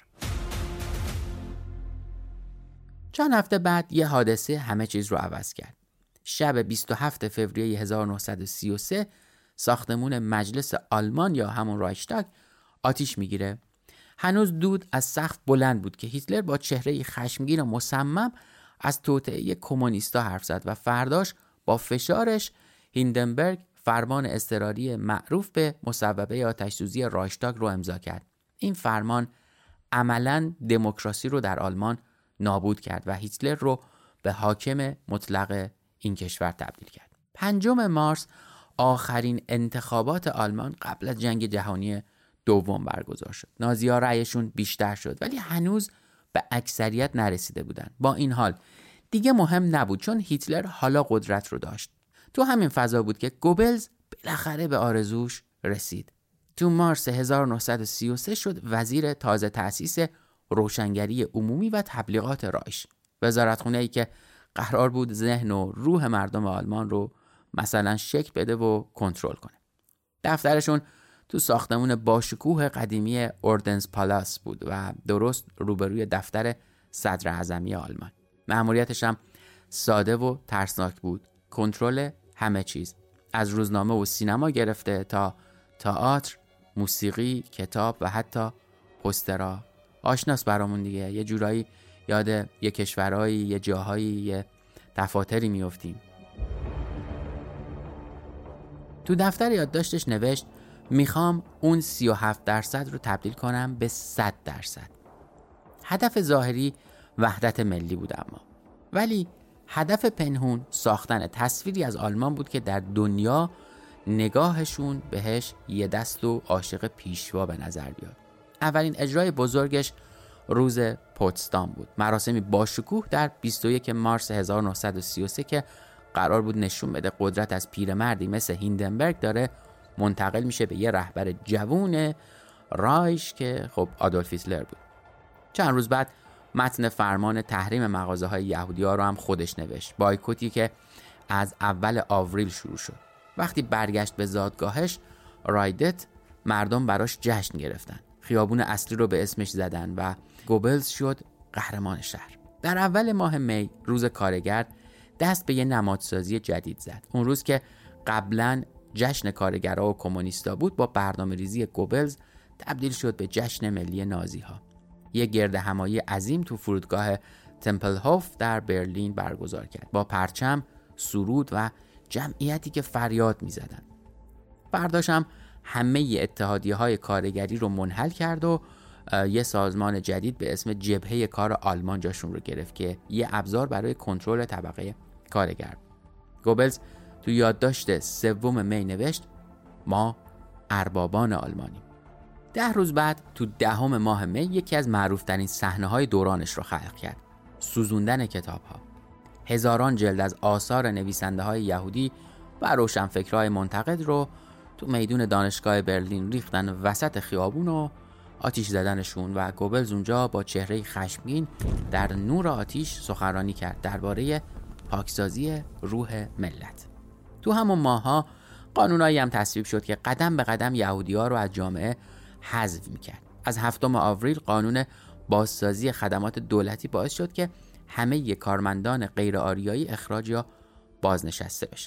چند هفته بعد یه حادثه همه چیز رو عوض کرد. شب بیست و هفتم فوریه هزار و نهصد و سی و سه ساختمون مجلس آلمان یا همون رایشتاگ آتیش میگیره. هنوز دود از سقف بلند بود که هیتلر با چهره خشمگین و مصمم از توطئه کمونیستا حرف زد و فرداش با فشارش هیندنبرگ فرمان اضطراری معروف به مصوبه آتش‌سوزی رایشتاگ رو امضا کرد. این فرمان عملاً دموکراسی رو در آلمان نابود کرد و هیتلر رو به حاکم مطلق این کشور تبدیل کرد. پنجم مارس آخرین انتخابات آلمان قبل از جنگ جهانی دوم برگزار شد. نازی‌ها رأیشون بیشتر شد ولی هنوز به اکثریت نرسیده بودن. با این حال دیگه مهم نبود چون هیتلر حالا قدرت رو داشت. تو همین فضا بود که گوبلز بالاخره به آرزوش رسید. تو مارس هزار و نهصد و سی و سه شد وزیر تازه تأسیس روشنگری عمومی و تبلیغات رایش. وزارتخونه‌ای که قرار بود ذهن و روح مردم آلمان رو مثلا شکل بده و کنترل کنه. دفترشون تو ساختمون باشکوه قدیمی اوردنز پالاس بود و درست روبروی دفتر صدر اعظمی آلمان. مأموریتش هم ساده و ترسناک بود. کنترل همه چیز، از روزنامه و سینما گرفته تا تئاتر، موسیقی، کتاب و حتی پوسترها. آشناس برامون دیگه. یه جورایی یاد یه کشورهایی، یه جاهایی، یه دفاتری میافتیم. تو دفتر یادداشتش نوشت میخوام اون سی و هفت درصد رو تبدیل کنم به صد درصد. هدف ظاهری وحدت ملی بود، اما ولی هدف پنهون ساختن تصویری از آلمان بود که در دنیا نگاهشون بهش یه دست و عاشق پیشوا به نظر بیاد. اولین اجرای بزرگش روز پوتسدام بود، مراسمی باشکوه در بیست و یکم مارس هزار و نهصد و سی و سه که قرار بود نشون بده قدرت از پیرمردی مثل هیندنبرگ داره منتقل میشه به یه رهبر جوون رایش که خب آدولف هیتلر بود. چند روز بعد متن فرمان تحریم مغازه‌های یهودی‌ها رو هم خودش نوشت، بایکوتی که از اول آوریل شروع شد. وقتی برگشت به زادگاهش رایدت، مردم براش جشن گرفتن، خیابون اصلی رو به اسمش زدن و گوبلز شد قهرمان شهر. در اول ماه می، روز کارگر، دست به یه نمادسازی جدید زد. اون روز که قبلاً جشن کارگرها و کمونیستا بود، با برنامه‌ریزی گوبلز تبدیل شد به جشن ملی نازی‌ها. یه گرد همایی عظیم تو فرودگاه تمپلهوف در برلین برگزار کرد، با پرچم، سرود و جمعیتی که فریاد می‌زدن. برداشتم همه اتحادیه‌های کارگری رو منحل کرد و یه سازمان جدید به اسم جبهه کار آلمان جاشون رو گرفت که یه ابزار برای کنترل طبقه کارگر. گوبلز تو یادداشت سوم می نوشت ما اربابان آلمانیم. ده روز بعد تو دهم ماه می یکی از معروفترین صحنه‌های دورانش رو خلق کرد: سوزوندن کتاب‌ها. هزاران جلد از آثار نویسنده‌های یهودی و روشنفکرهای منتقد رو تو میدون دانشگاه برلین ریختن وسط خیابون و آتیش زدنشون و گوبلز اونجا با چهره خشمگین در نور آتیش سخنرانی کرد درباره پاکسازی روح ملت. تو همون ماها قانونایی هم تصویب شد که قدم به قدم یهودی‌ها رو از جامعه حذف می‌کرد. از هفتم آوریل قانون بازسازی خدمات دولتی باعث شد که همه کارمندان غیر آریایی اخراج یا بازنشسته بشن.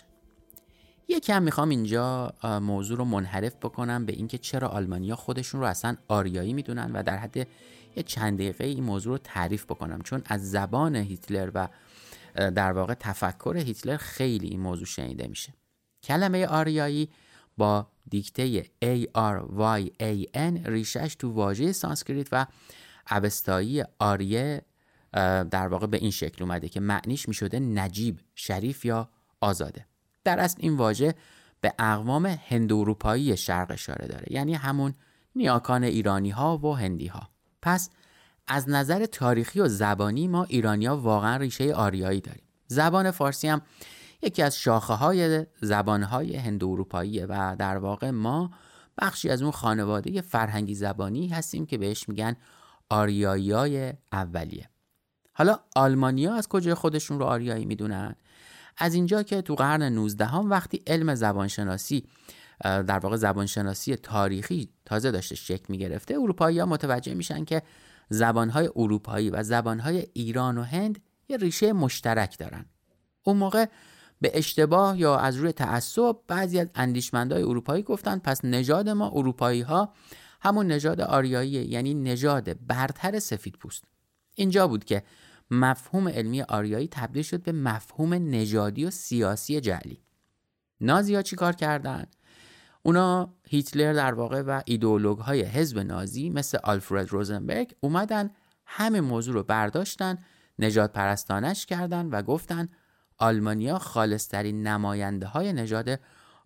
یکم میخوام اینجا موضوع رو منحرف بکنم به اینکه چرا آلمانی‌ها خودشون رو اصلا آریایی میدونن و در حد یه چند دقیقه این موضوع رو تعریف بکنم، چون از زبان هیتلر و در واقع تفکر هیتلر خیلی این موضوع شنیده میشه. کلمه آریایی با دیکته A R Y A N ریشش تو واژه سانسکریت و اوستایی آریه در واقع به این شکل اومده که معنیش میشده نجیب، شریف یا آزاده. در اصل این واژه به اقوام هند اروپایی شرق اشاره داره، یعنی همون نیاکان ایرانی ها و هندی ها. پس از نظر تاریخی و زبانی ما ایرانی‌ها واقعا ریشه آریایی داریم. زبان فارسی هم یکی از شاخه‌های زبان‌های هند اروپاییه و در واقع ما بخشی از اون خانواده فرهنگی زبانی هستیم که بهش میگن آریایی‌های اولیه. حالا آلمانی‌ها از کجای خودشون رو آریایی میدونن؟ از اینجا که تو قرن نوزدهم وقتی علم زبانشناسی در واقع زبانشناسی تاریخی تازه داشته شکل می‌گرفته، اروپایی‌ها متوجه میشن که زبان‌های اروپایی و زبان‌های ایران و هند یه ریشه مشترک دارن. اون موقع به اشتباه یا از روی تعصب بعضی از اندیشمندای اروپایی گفتن پس نژاد ما اروپایی‌ها همون نژاد آریاییه، یعنی نژاد برتر سفیدپوست. اینجا بود که مفهوم علمی آریایی تبدیل شد به مفهوم نژادی و سیاسی جعلی. نازی‌ها چی کار کردن؟ اونا هیتلر در واقع و ایدئولوگ‌های حزب نازی مثل آلفرد روزنبرگ اومدن همه موضوع رو برداشتن، نژاد پرستانش کردن و گفتن آلمانیا خالص‌ترین نماینده های نژاد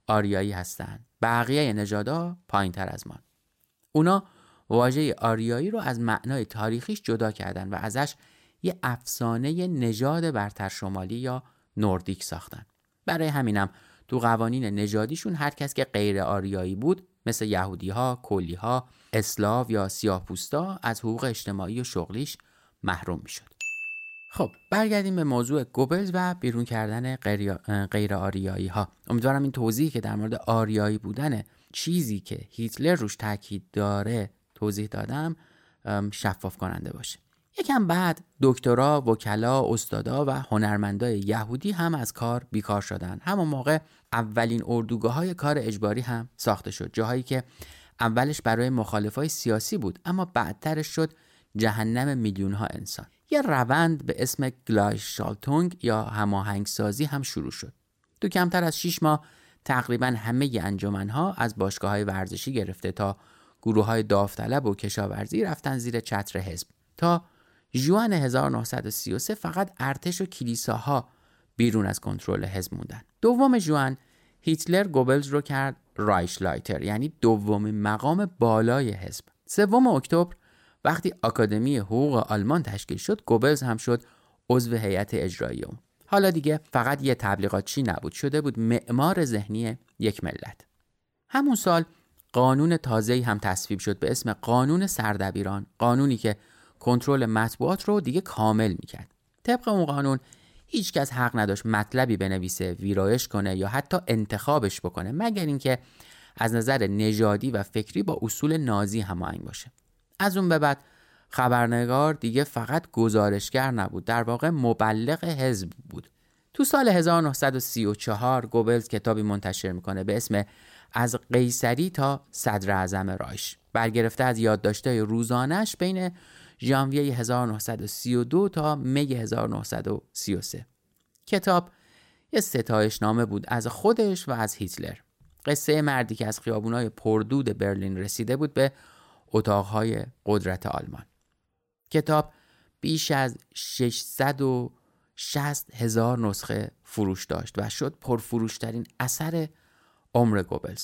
آریایی هستن، بقیه نژادها پایین‌تر از ما. اونا واژه آریایی رو از معنای تاریخیش جدا کردن و ازش یه افسانه نژاد برتر شمالی یا نوردیک ساختن. برای همینم تو قوانین نژادیشون هر کس که غیر آریایی بود، مثل یهودی‌ها، کلی‌ها، اسلاو یا سیاه‌پوستا، از حقوق اجتماعی و شغلیش محروم میشد. خب برگردیم به موضوع گوبلز و بیرون کردن غیر آریایی ها. امیدوارم این توضیحی که در مورد آریایی بودن چیزی که هیتلر روش تاکید داره توضیح دادم شفاف کننده باشه. یکم بعد دکترا، وکلا، استادا و هنرمندای یهودی هم از کار بیکار شدن. همون موقع اولین اردوگاه‌های کار اجباری هم ساخته شد، جاهایی که اولش برای مخالفای سیاسی بود اما بعدترش شد جهنم میلیون‌ها انسان. یه روند به اسم گلایشالتونگ یا هماهنگسازی هم شروع شد. تو کمتر از شش ماه تقریباً همه انجمن‌ها از باشگاه‌های ورزشی گرفته تا گروه‌های داوطلب و کشاورزی رفتن زیر چتر حزب. تا ژوئن هزار و نهصد و سی و سه فقط ارتش و کلیساها بیرون از کنترل حزب موندن. دوم ژوئن هیتلر گوبلز رو کرد رایشلایتر، یعنی دومین مقام بالای حزب. سوم اکتبر وقتی آکادمی حقوق آلمان تشکیل شد، گوبلز هم شد عضو هیئت اجرایی اون. حالا دیگه فقط یه تبلیغاتچی نبود، شده بود معمار ذهنی یک ملت. همون سال قانون تازه‌ای هم تصویب شد به اسم قانون سردبیران، قانونی که کنترل مطبوعات رو دیگه کامل میکرد. طبق اون قانون هیچ کس حق نداشت مطلبی بنویسه، ویرایش کنه یا حتی انتخابش بکنه، مگر اینکه از نظر نژادی و فکری با اصول نازی هماهنگ باشه. از اون به بعد خبرنگار دیگه فقط گزارشگر نبود، در واقع مبلغ حزب بود. تو سال هزار و نهصد و سی و چهار گوبلز کتابی منتشر میکنه به اسم از قیصری تا صدر اعظم رایش، برگرفته از یادداشت‌های روزانه‌اش بین ژانویه هزار و نهصد و سی و دو تا می هزار و نهصد و سی و سه. کتاب یه ستایشنامه بود از خودش و از هیتلر. قصه مردی که از خیابون‌های پردود برلین رسیده بود به اتاقهای قدرت آلمان. کتاب بیش از ششصد و شصت هزار نسخه فروش داشت و شد پرفروشترین اثر عمر گوبلز.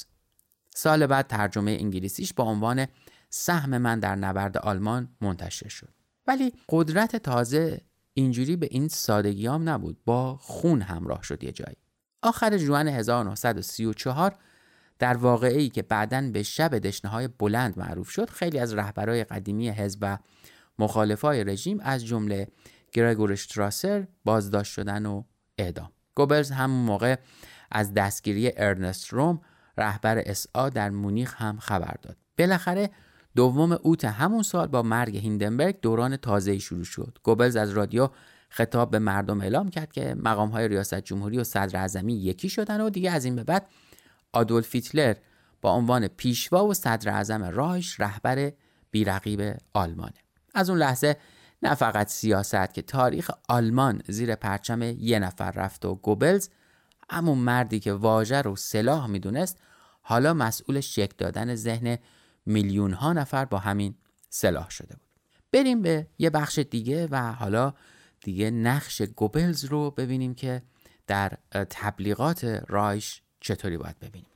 سال بعد ترجمه انگلیسیش با عنوان سهم من در نبرد آلمان منتشر شد. ولی قدرت تازه اینجوری به این سادگی هم نبود، با خون همراه شد یه جایی. آخر ژوئن هزار و نهصد و سی و چهار در واقعه‌ای که بعداً به شب دشنه‌های بلند معروف شد، خیلی از رهبرای قدیمی حزب و مخالفای رژیم از جمله گرگور اشتراسر بازداشت شدن و اعدام. گوبلز همون موقع از دستگیری ارنست روم رهبر اس آ در مونیخ هم خبر داد. بالاخره دوم اوت همون سال با مرگ هیندنبرگ دوران تازه‌ای شروع شد. گوبلز از رادیو خطاب به مردم اعلام کرد که مقام‌های ریاست جمهوری و صدر اعظمی یکی شدن و دیگه از این به بعد آدولف هیتلر با عنوان پیشوا و صدر اعظم رایش رهبر بی‌رقیب آلمانه. از اون لحظه نه فقط سیاست که تاریخ آلمان زیر پرچم یه نفر رفت و گوبلز، همون مردی که واژه رو سلاح میدونست، حالا مسئول شکل دادن ذهن میلیون ها نفر با همین سلاح شده بود. بریم به یه بخش دیگه و حالا دیگه نقش گوبلز رو ببینیم که در تبلیغات رایش چطوری باید ببینیم.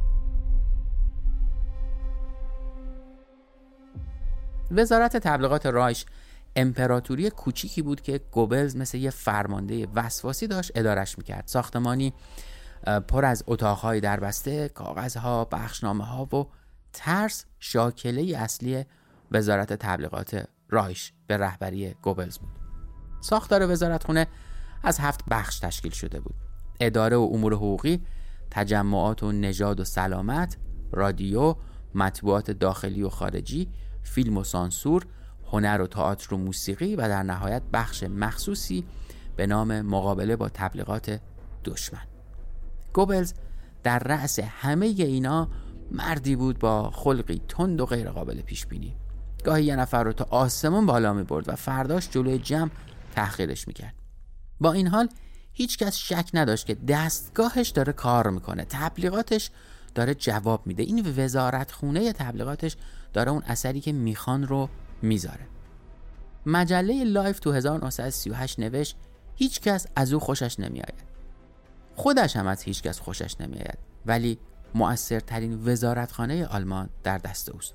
وزارت تبلیغات رایش امپراتوری کوچیکی بود که گوبلز مثل یه فرمانده وسواسی داشت ادارش میکرد. ساختمانی پر از اتاقهای دربسته، کاغذها، بخشنامه‌ها و ترس شاکله اصلی وزارت تبلیغات رایش به رهبری گوبلز بود. ساختار وزارتخونه از هفت بخش تشکیل شده بود: اداره و امور حقوقی، تجمعات و نژاد و سلامت، رادیو، مطبوعات داخلی و خارجی، فیلم و سانسور، هنر و تئاتر و موسیقی و در نهایت بخش مخصوصی به نام مقابله با تبلیغات دشمن. گوبلز در رأس همه اینا مردی بود با خلقی تند و غیر قابل پیش بینی. گاهی یه نفر رو تا آسمون بالا می برد و فرداش جلوی جمع تحقیرش میکرد. با این حال هیچ کس شک نداشت که دستگاهش داره کار میکنه، تبلیغاتش داره جواب میده، این وزارت خونه تبلیغاتش داره اون اثری که میخوان رو میذاره. مجله لایف تو هزار و نهصد و سی و هشت نوشت هیچ کس از او خوشش نمیآید. خودش هم از هیچ کس خوشش نمیآید، ولی مؤثرترین وزارتخانه آلمان در دست اوست.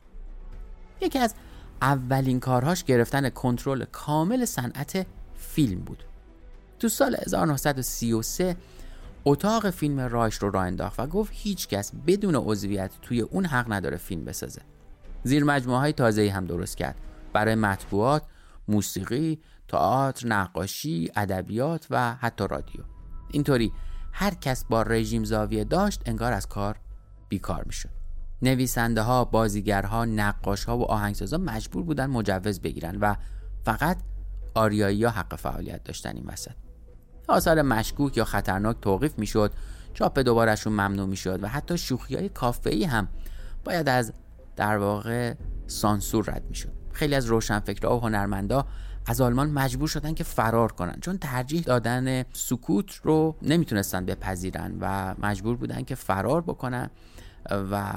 یکی از اولین کارهاش گرفتن کنترل کامل صنعت فیلم بود. تو سال هزار و نهصد و سی و سه اتاق فیلم رایش رو راه انداخت و گفت هیچ کس بدون عضویت توی اون حق نداره فیلم بسازه. زیر مجموعه‌های تازه‌ای هم درست کرد برای مطبوعات، موسیقی، تئاتر، نقاشی، ادبیات و حتی رادیو. اینطوری هر کس با رژیم زاویه داشت انگار از کار بیکار میشد. نویسنده ها، بازیگرها، نقاش ها و آهنگسازا مجبور بودن مجوز بگیرن و فقط آریایی ها حق فعالیت داشتن این وسط. آثار مشکوک یا خطرناک توقیف میشد، چاپ دوبارشون ممنوع میشد و حتی شوخی‌های کافه‌ای هم باید از در واقع سانسور رد میشد. خیلی از روشنفکرها و هنرمندا از آلمان مجبور شدن که فرار کنن، چون ترجیح دادن سکوت رو نمیتونستن بپذیرن و مجبور بودن که فرار بکنن و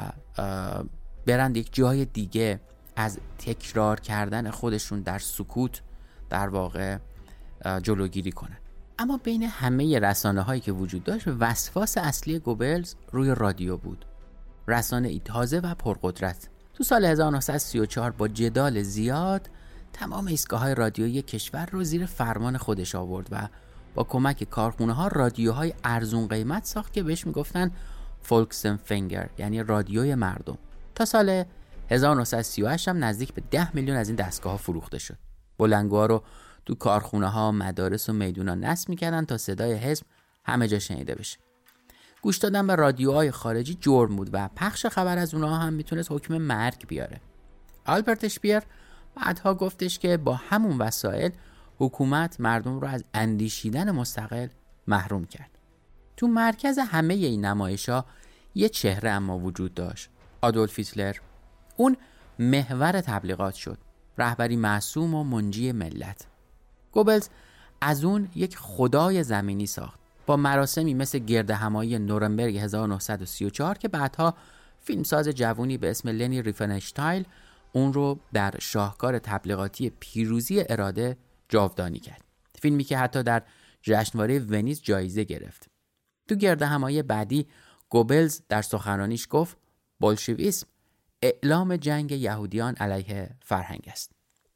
برند یک جای دیگه از تکرار کردن خودشون در سکوت در واقع جلوگیری کنن. اما بین همه رسانه هایی که وجود داشت، وسواس اصلی گوبلز روی رادیو بود. رسانه ای تازه و پرقدرت. تو سال هزار و نهصد و سی و چهار با جدال زیاد تمام ایستگاه‌های رادیویی کشور رو زیر فرمان خودش آورد و با کمک کارخونه‌ها رادیوهای ارزون قیمت ساخت که بهش میگفتن فولکسنفنگر، یعنی رادیوی مردم. تا سال هزار و نهصد و سی و هشت هم نزدیک به ده میلیون از این دستگاه‌ها فروخته شد. بلندگوها رو تو کارخونه‌ها، مدارس و میدونا نصب می‌کردن تا صدای حزب همه جا شنیده بشه. گوش دادن به رادیوهای خارجی جرم بود و پخش خبر از اونها هم میتونست حکم مرگ بیاره. آلبرت شپیر بعدها گفتش که با همون وسایل حکومت مردم رو از اندیشیدن مستقل محروم کرد. تو مرکز همه این نمایش‌ها یه چهره اما وجود داشت، آدولف هیتلر. اون محور تبلیغات شد، رهبری معصوم و منجی ملت. گوبلز از اون یک خدای زمینی ساخت با مراسمی مثل گردهمایی نورنبرگ هزار و نهصد و سی و چهار که بعدها فیلمساز جوونی به اسم لنی ریفنشتایل اون رو در شاهکار تبلیغاتی پیروزی اراده جاودانی کرد. فیلمی که حتی در جشنواره ونیز جایزه گرفت. تو گردهمایی بعدی گوبلز در سخنرانیش گفت بولشویسم اعلام جنگ یهودیان علیه فرهنگ است.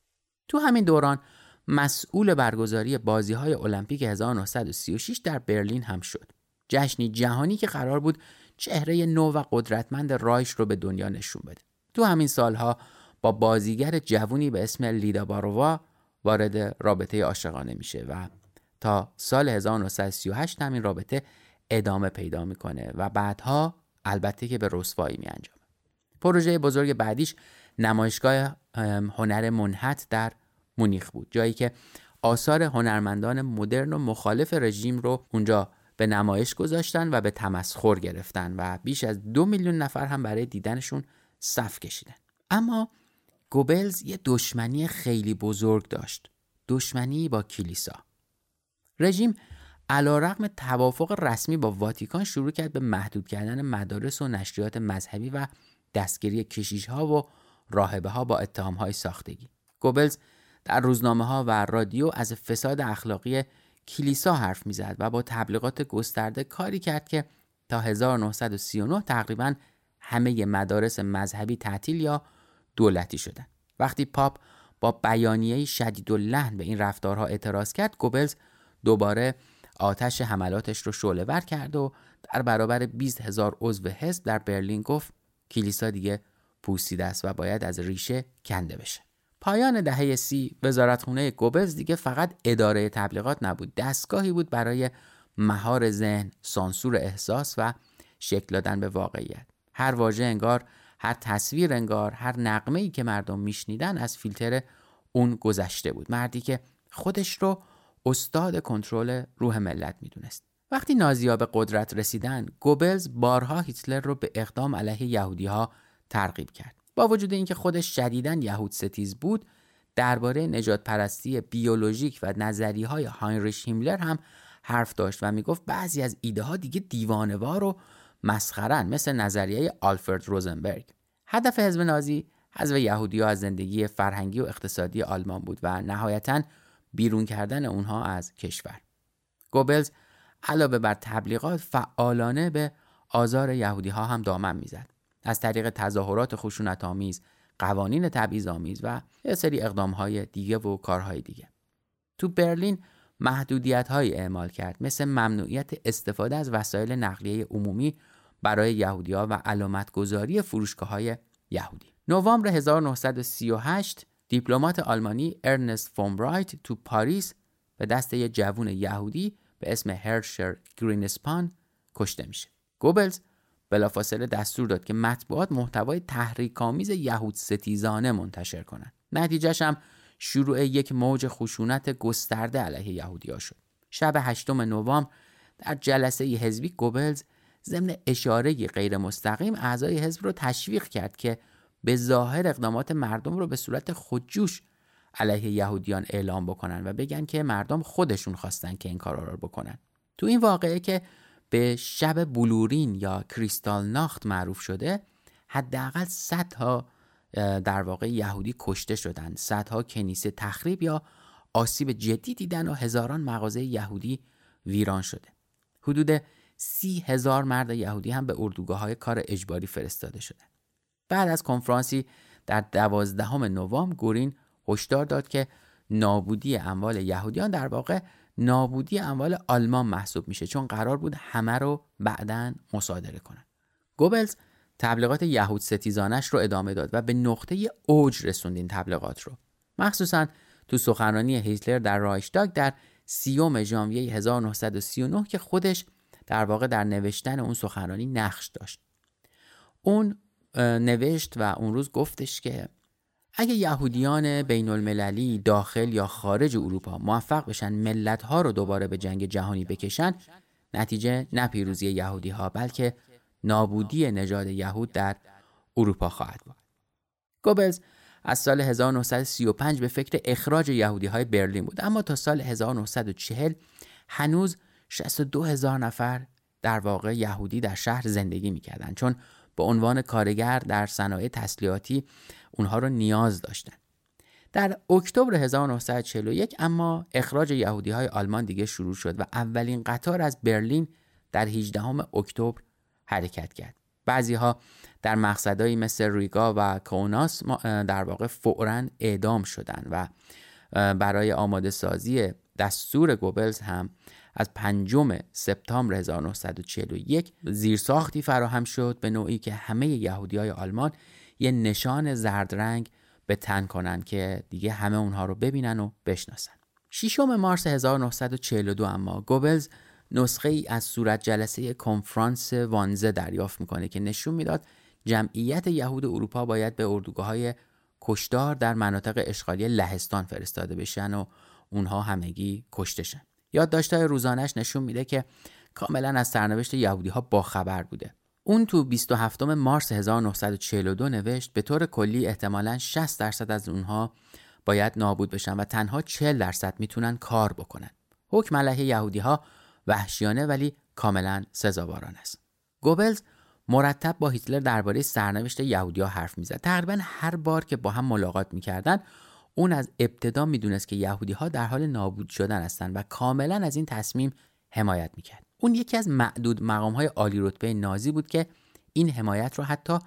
تو همین دوران مسئول برگزاری بازی‌های المپیک هزار و نهصد و سی و شش در برلین هم شد. جشنی جهانی که قرار بود چهره نو و قدرتمند رایش رو به دنیا نشون بده. تو همین سالها با بازیگر جوونی به اسم لیدا بارووا وارد رابطه عاشقانه میشه و تا سال هزار و نهصد و سی و هشت هم این رابطه ادامه پیدا میکنه و بعدها البته که به رسوایی میانجامه. پروژه بزرگ بعدیش نمایشگاه هنر منحت در مونیخ بود، جایی که آثار هنرمندان مدرن و مخالف رژیم رو اونجا به نمایش گذاشتن و به تمسخر گرفتن و بیش از دو میلیون نفر هم برای دیدنشون صف کشیدن. اما گوبلز یه دشمنی خیلی بزرگ داشت، دشمنی با کلیسا. رژیم علیرغم توافق رسمی با واتیکان شروع کرد به محدود کردن مدارس و نشریات مذهبی و دستگیری کشیش‌ها و راهبه‌ها با اتهام‌های ساختگی. گوبلز در روزنامه‌ها و رادیو از فساد اخلاقی کلیسا حرف می‌زد و با تبلیغات گسترده کاری کرد که تا هزار و نهصد و سی و نه تقریباً همه مدارس مذهبی تعطیل یا دولتی شدند. وقتی پاپ با بیانیه‌ای شدیداللحن به این رفتارها اعتراض کرد، گوبلز دوباره آتش حملاتش رو شعله‌ور کرد و در برابر بیست هزار عضو حزب در برلین گفت کلیسا دیگه پوسیده است و باید از ریشه کنده بشه. پایان دهه سی وزارتخونه گوبلز دیگه فقط اداره تبلیغات نبود، دستگاهی بود برای مهار ذهن، سانسور احساس و شکل دادن به واقعیت. هر واژه انگار، هر تصویر انگار، هر نغمه‌ای که مردم میشنیدن از فیلتر اون گذشته بود. مردی که خودش رو استاد کنترل روح ملت میدونست. وقتی نازی‌ها به قدرت رسیدن، گوبلز بارها هیتلر رو به اقدام علیه یهودی‌ها ترغیب کرد. با وجود اینکه خودش شدیداً یهود ستیز بود، درباره نژاد پرستی بیولوژیک و نظریه‌های هاینریش هیملر هم حرف داشت و میگفت بعضی از ایده‌ها دیگه دیوانه‌وار و مسخره‌اند، مثل نظریه آلفرد روزنبرگ. هدف حزب نازی حذف یهودی‌ها از زندگی فرهنگی و اقتصادی آلمان بود و نهایتاً بیرون کردن اونها از کشور. گوبلز علاوه بر تبلیغات فعالانه به آزار یهودی ها هم دامن میزد. از طریق تظاهرات خشونت‌آمیز، قوانین تبعیض‌آمیز و یه سری اقدام‌های دیگه و کارهای دیگه. تو برلین محدودیت‌هایی اعمال کرد، مثل ممنوعیت استفاده از وسایل نقلیه عمومی برای یهودی‌ها و علامتگذاری فروشگاه‌های یهودی. نوامبر هزار و نهصد و سی و هشت دیپلمات آلمانی ارنست فون برایت تو پاریس به دست یه جوون یهودی به اسم هرشر گرینسپان کشته میشه. گوبلز بلافاصله دستور داد که مطبوعات محتوای تحریک‌آمیز یهود ستیزانه منتشر کنند. نتیجهش هم شروع یک موج خشونت گسترده علیه یهودی‌ها شد. شب هشتم نوامبر در جلسه حزبی گوبلز ضمن اشاره غیر مستقیم اعضای حزب رو تشویق کرد که به ظاهر اقدامات مردم رو به صورت خودجوش علیه یهودیان اعلام بکنن و بگن که مردم خودشون خواستن که این کارا رو بکنن. تو این واقعه که به شب بلورین یا کریستال ناخت معروف شده، حداقل صدها در واقع یهودی کشته شدن، صدها کنیسه تخریب یا آسیب جدی دیدن و هزاران مغازه یهودی ویران شده. حدود سی هزار مرد یهودی هم به اردوگاه‌های کار اجباری فرستاده شده. بعد از کنفرانسی در دوازدهم نوامبر گورین هشدار داد که نابودی اموال یهودیان در واقع نابودی اموال آلمان محسوب میشه، چون قرار بود همه رو بعداً مصادره کنن. گوبلز تبلیغات یهود ستیزانش رو ادامه داد و به نقطه اوج رسوند این تبلیغات رو. مخصوصاً تو سخنرانی هیتلر در رایشتاگ در سیوم ژانویه هزار و نهصد و سی و نه که خودش در واقع در نوشتن اون سخنرانی نقش داشت. اون نوشت و اون روز گفتش که اگه یهودیان بین المللی داخل یا خارج اروپا موفق بشن ملت‌ها رو دوباره به جنگ جهانی بکشن، نتیجه نه پیروزی یهودی‌ها بلکه نابودی نژاد یهود در اروپا خواهد بود. گوبلز از سال هزار و نهصد و سی و پنج به فکر اخراج یهودی‌های برلین بود، اما تا سال هزار و نهصد و چهل هنوز شصت و دو هزار نفر در واقع یهودی در شهر زندگی می‌کردند، چون به عنوان کارگر در صنایع تسلیحاتی اونها رو نیاز داشتن. در اکتبر هزار و نهصد و چهل و یک اما اخراج یهودی‌های آلمان دیگه شروع شد و اولین قطار از برلین در هجدهم اکتبر حرکت کرد. بعضی‌ها در مقصدایی مثل ریگا و کاوناس در واقع فوراً اعدام شدند و برای آماده سازی دستور گوبلز هم از پنجم سپتامبر هزار و نهصد و چهل و یک زیرساختی فراهم شد به نوعی که همه یهودیای آلمان یه نشان زرد رنگ به تن کنن که دیگه همه اونها رو ببینن و بشناسن. ششم مارس هزار و نهصد و چهل و دو اما گوبلز نسخه ای از صورت جلسه کنفرانس وانزه دریافت میکنه که نشون میداد جمعیت یهود اروپا باید به اردوگاه‌های کشتار در مناطق اشغالی لهستان فرستاده بشن و اونها همگی کشته شن. یادداشت‌های روزانه‌اش نشون میده که کاملا از سرنوشت یهودی‌ها باخبر بوده. اون تو بیست و هفتم مارس هزار و نهصد و چهل و دو نوشت به طور کلی احتمالاً شصت درصد از اونها باید نابود بشن و تنها چهل درصد میتونن کار بکنن. حکم علیه یهودی‌ها وحشیانه ولی کاملا سزاوارانه است. گوبلز مرتب با هیتلر درباره سرنوشت یهودی‌ها حرف میزد. تقریبا هر بار که با هم ملاقات میکردن اون از ابتدا میدونست که یهودی‌ها در حال نابود شدن هستند و کاملا از این تصمیم حمایت میکرد. اون یکی از معدود مقام‌های عالی رتبه نازی بود که این حمایت رو حتی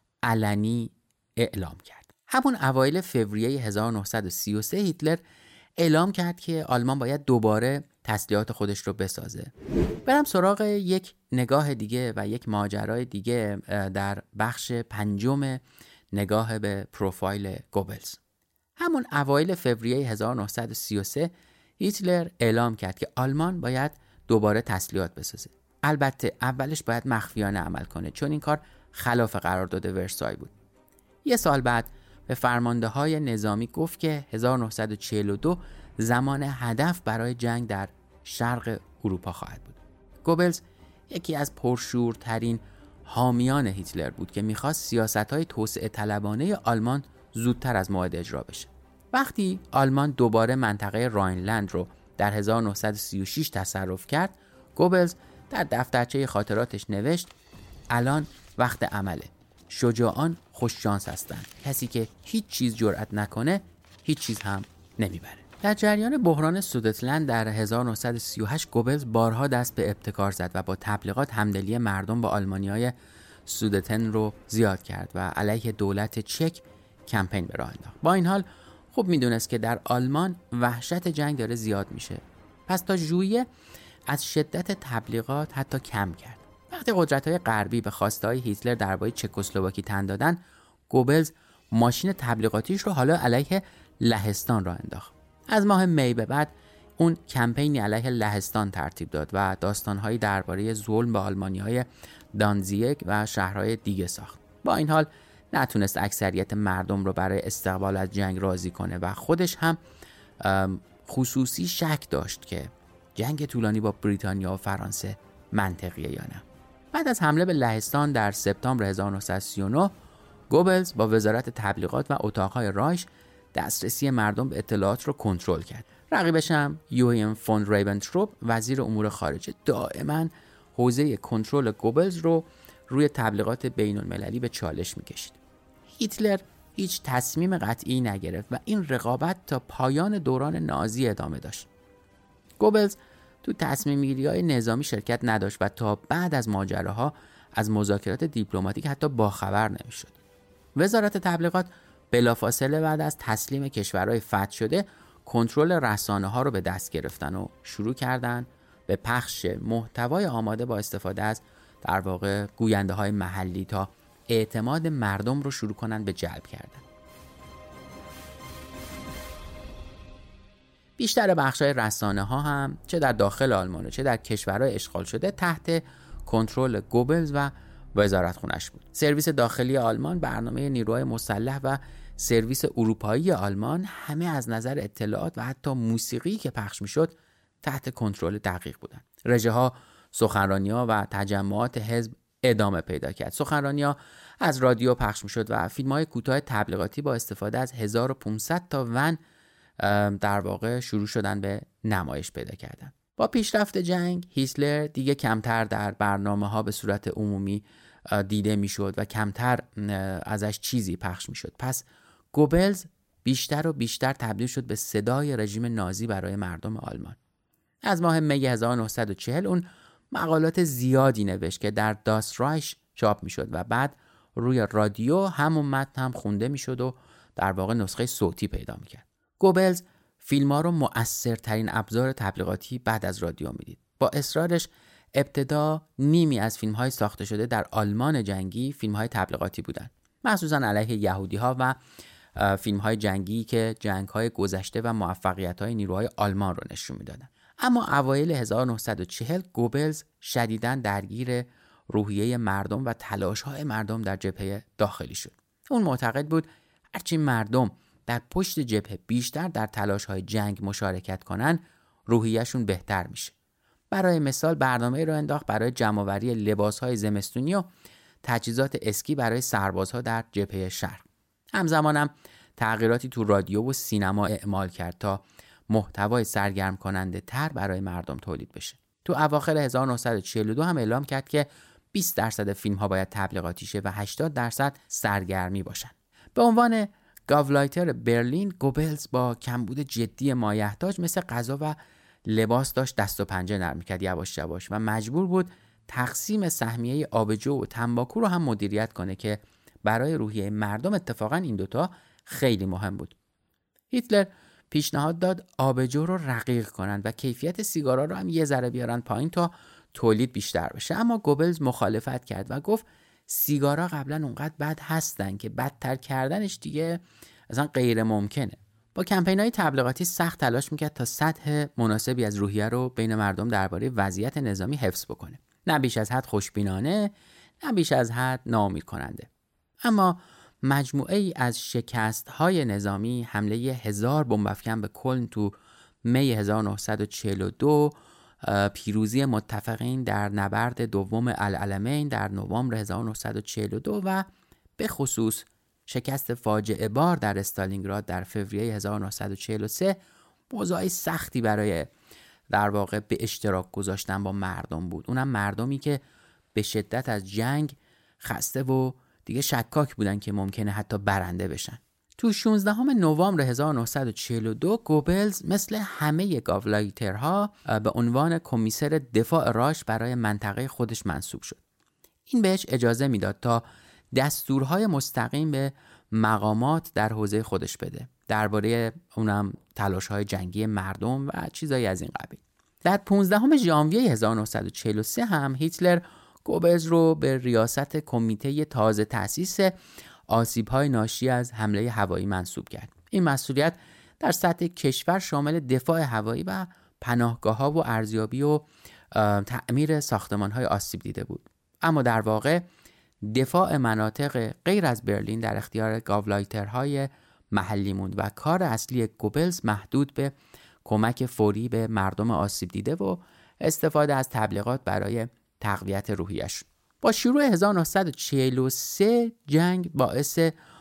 علنی اعلام کرد. همون اوایل فوریه هزار و نهصد و سی و سه هیتلر اعلام کرد که آلمان باید دوباره تسلیحات خودش رو بسازه. برم سراغ یک نگاه دیگه و یک ماجرای دیگه در بخش پنجم نگاه به پروفایل گوبلز. همون اوایل فوریه هزار و نهصد و سی و سه هیتلر اعلام کرد که آلمان باید دوباره تسلیحات بسازه. البته اولش باید مخفیانه عمل کنه، چون این کار خلاف قرارداد ورسای بود. یه سال بعد به فرمانده‌های نظامی گفت که هزار و نهصد و چهل و دو زمان هدف برای جنگ در شرق اروپا خواهد بود. گوبلز یکی از پرشورترین حامیان هیتلر بود که میخواست سیاست‌های توسعه طلبانه آلمان زودتر از موعد اجرا بشه. وقتی آلمان دوباره منطقه راینلند رو در هزار و نهصد و سی و شش تصرف کرد، گوبلز در دفترچه خاطراتش نوشت الان وقت عمله. شجاعان خوش شانس هستند. کسی که هیچ چیز جرأت نکنه هیچ چیز هم نمیبره. در جریان بحران سودتلند در هزار و نهصد و سی و هشت گوبلز بارها دست به ابتکار زد و با تبلیغات همدلی مردم با آلمانیای سودتن رو زیاد کرد و علیه دولت چک کمپین به راه انداخت. با این حال خوب میدونست که در آلمان وحشت جنگ داره زیاد میشه. پس تا ژوئیه از شدت تبلیغات حتی کم کرد. وقتی قدرت‌های غربی به خواسته‌های هیتلر درباره چکسلواکی تن دادن، گوبلز ماشین تبلیغاتیش رو حالا علیه لهستان راه انداخت. از ماه می به بعد اون کمپینی علیه لهستان ترتیب داد و داستان‌هایی درباره ظلم به آلمانی‌های دانزیگ و شهرهای دیگه ساخت. با این حال نتونست اکثریت مردم رو برای استقبال از جنگ راضی کنه و خودش هم خصوصی شک داشت که جنگ طولانی با بریتانیا و فرانسه منطقیه یا نه. بعد از حمله به لهستان در سپتامبر هزار و نهصد و سی و نه گوبلز با وزارت تبلیغات و اتاقهای رایش دسترسی مردم به اطلاعات رو کنترل کرد. رقیبش هم یوهیم فون ریبنتروپ وزیر امور خارجه دائما حوزه کنترل گوبلز رو روی تبلیغات بین المللی به چالش میکشید. هیتلر هیچ تصمیم قطعی نگرفت و این رقابت تا پایان دوران نازی ادامه داشت. گوبلز تو تصمیم گیری‌های نظامی شرکت نداشت و تا بعد از ماجراها از مذاکرات دیپلماتیک حتی باخبر نمیشد. وزارت تبلیغات بلافاصله بعد از تسلیم کشورهای فتح شده کنترل رسانه‌ها رو به دست گرفتن و شروع کردن به پخش محتوای آماده با استفاده از در واقع گوینده‌های محلی تا اعتماد مردم رو شروع کنن به جلب کردن. بیشتر بخش‌های رسانه‌ها هم چه در داخل آلمان و چه در کشورهای اشغال شده تحت کنترل گوبلز و وزارت خونش بود. سرویس داخلی آلمان، برنامه نیروهای مسلح و سرویس اروپایی آلمان همه از نظر اطلاعات و حتی موسیقی که پخش می‌شد تحت کنترل دقیق بودند. رژه‌ها، سخنرانی‌ها و تجمعات حزب ادامه پیدا کرد. سخنرانی‌ها از رادیو پخش می‌شد و فیلم‌های کوتاه تبلیغاتی با استفاده از هزار و پانصد تا ون در واقع شروع شدن به نمایش پیدا کردن. با پیشرفت جنگ هیتلر دیگه کمتر در برنامه‌ها به صورت عمومی دیده میشد و کمتر ازش چیزی پخش میشد. پس گوبلز بیشتر و بیشتر تبدیل شد به صدای رژیم نازی برای مردم آلمان. از ماه می هزار و نهصد و چهل اون مقالات زیادی نوشت که در داس رایش چاپ میشد و بعد روی رادیو همون متن هم خونده میشد و در واقع نسخه صوتی پیدا میکرد. گوبلز فیلم‌ها رو مؤثرترین ابزار تبلیغاتی بعد از رادیو میدید. با اصرارش ابتدا نیمی از فیلم‌های ساخته شده در آلمان جنگی فیلم‌های تبلیغاتی بودند، مخصوصاً علیه یهودی‌ها و فیلم‌های جنگی که جنگ‌های گذشته و موفقیت‌های نیروهای آلمان رو نشون میدادند. اما اوایل هزار و نهصد و چهل گوبلز شدیداً درگیر روحیه مردم و تلاش‌های مردم در جبهه داخلی شد. اون معتقد بود هرچی مردم در پشت جبهه بیشتر در تلاش‌های جنگ مشارکت کنن روحیه‌شون بهتر میشه. برای مثال برنامه رو انداخت برای جمع‌آوری لباس‌های زمستونی و تجهیزات اسکی برای سربازها در جبهه شرق. همزمان هم تغییراتی تو رادیو و سینما اعمال کرد تا محتوای سرگرم کننده تر برای مردم تولید بشه. تو اواخر هزار و نهصد و چهل و دو هم اعلام کرد که بیست درصد فیلم‌ها باید تبلیغاتی شه و هشتاد درصد سرگرمی باشن. به عنوان گاولایتر برلین، گوبلز با کمبود جدی مایحتاج مثل غذا و لباس داشت دست و پنجه نرم می‌کرد یواش یواش و مجبور بود تقسیم سهمیه آبجو و تنباکو رو هم مدیریت کنه که برای روحیه مردم اتفاقا این دوتا خیلی مهم بود. هیتلر پیشنهاد داد آبجو رو رقیق کنن و کیفیت سیگارا رو هم یه ذره بیارن پایین تا تولید بیشتر بشه، اما گوبلز مخالفت کرد و گفت سیگارا قبلا اونقدر بد هستن که بدتر کردنش دیگه اصلا غیر ممکنه. با کمپین‌های تبلیغاتی سخت تلاش میکرد تا سطح مناسبی از روحیه رو بین مردم درباره وضعیت نظامی حفظ بکنه، نه بیش از حد خوشبینانه، نه بیش از حد ناامید کننده. اما مجموعه ای از شکست‌های نظامی، حمله هزار بمب افکن به کلن تو می هزار و نهصد و چهل و دو، پیروزی متفقین در نبرد دوم العلمین در نوامبر هزار و نهصد و چهل و دو و به خصوص شکست فاجعه بار در استالینگراد در فوریه هزار و نهصد و چهل و سه موضوعی سختی برای در واقع به اشتراک گذاشتن با مردم بود. اونم مردمی که به شدت از جنگ خسته و دیگه شکاک بودن که ممکنه حتی برنده بشن. تو شانزدهم نوامبر هزار و نهصد و چهل و دو گوبلز مثل همه گاولایترها به عنوان کمیسر دفاع راش برای منطقه خودش منصوب شد. این بهش اجازه میداد تا دستورهای مستقیم به مقامات در حوزه خودش بده، درباره اونم تلاش‌های جنگی مردم و چیزایی از این قبیل. در پانزدهم ژانویه هزار و نهصد و چهل و سه هم هیتلر گوبلز رو به ریاست کمیته تازه تأسیس آسیب‌های ناشی از حمله هوایی منصوب کرد. این مسئولیت در سطح کشور شامل دفاع هوایی و پناهگاه‌ها و ارزیابی و تعمیر ساختمان‌های آسیب دیده بود. اما در واقع دفاع مناطق غیر از برلین در اختیار گاولایترهای محلی موند و کار اصلی گوبلز محدود به کمک فوری به مردم آسیب دیده و استفاده از تبلیغات برای تقویت روحیش. با شروع هزار و نهصد و چهل و سه جنگ باعث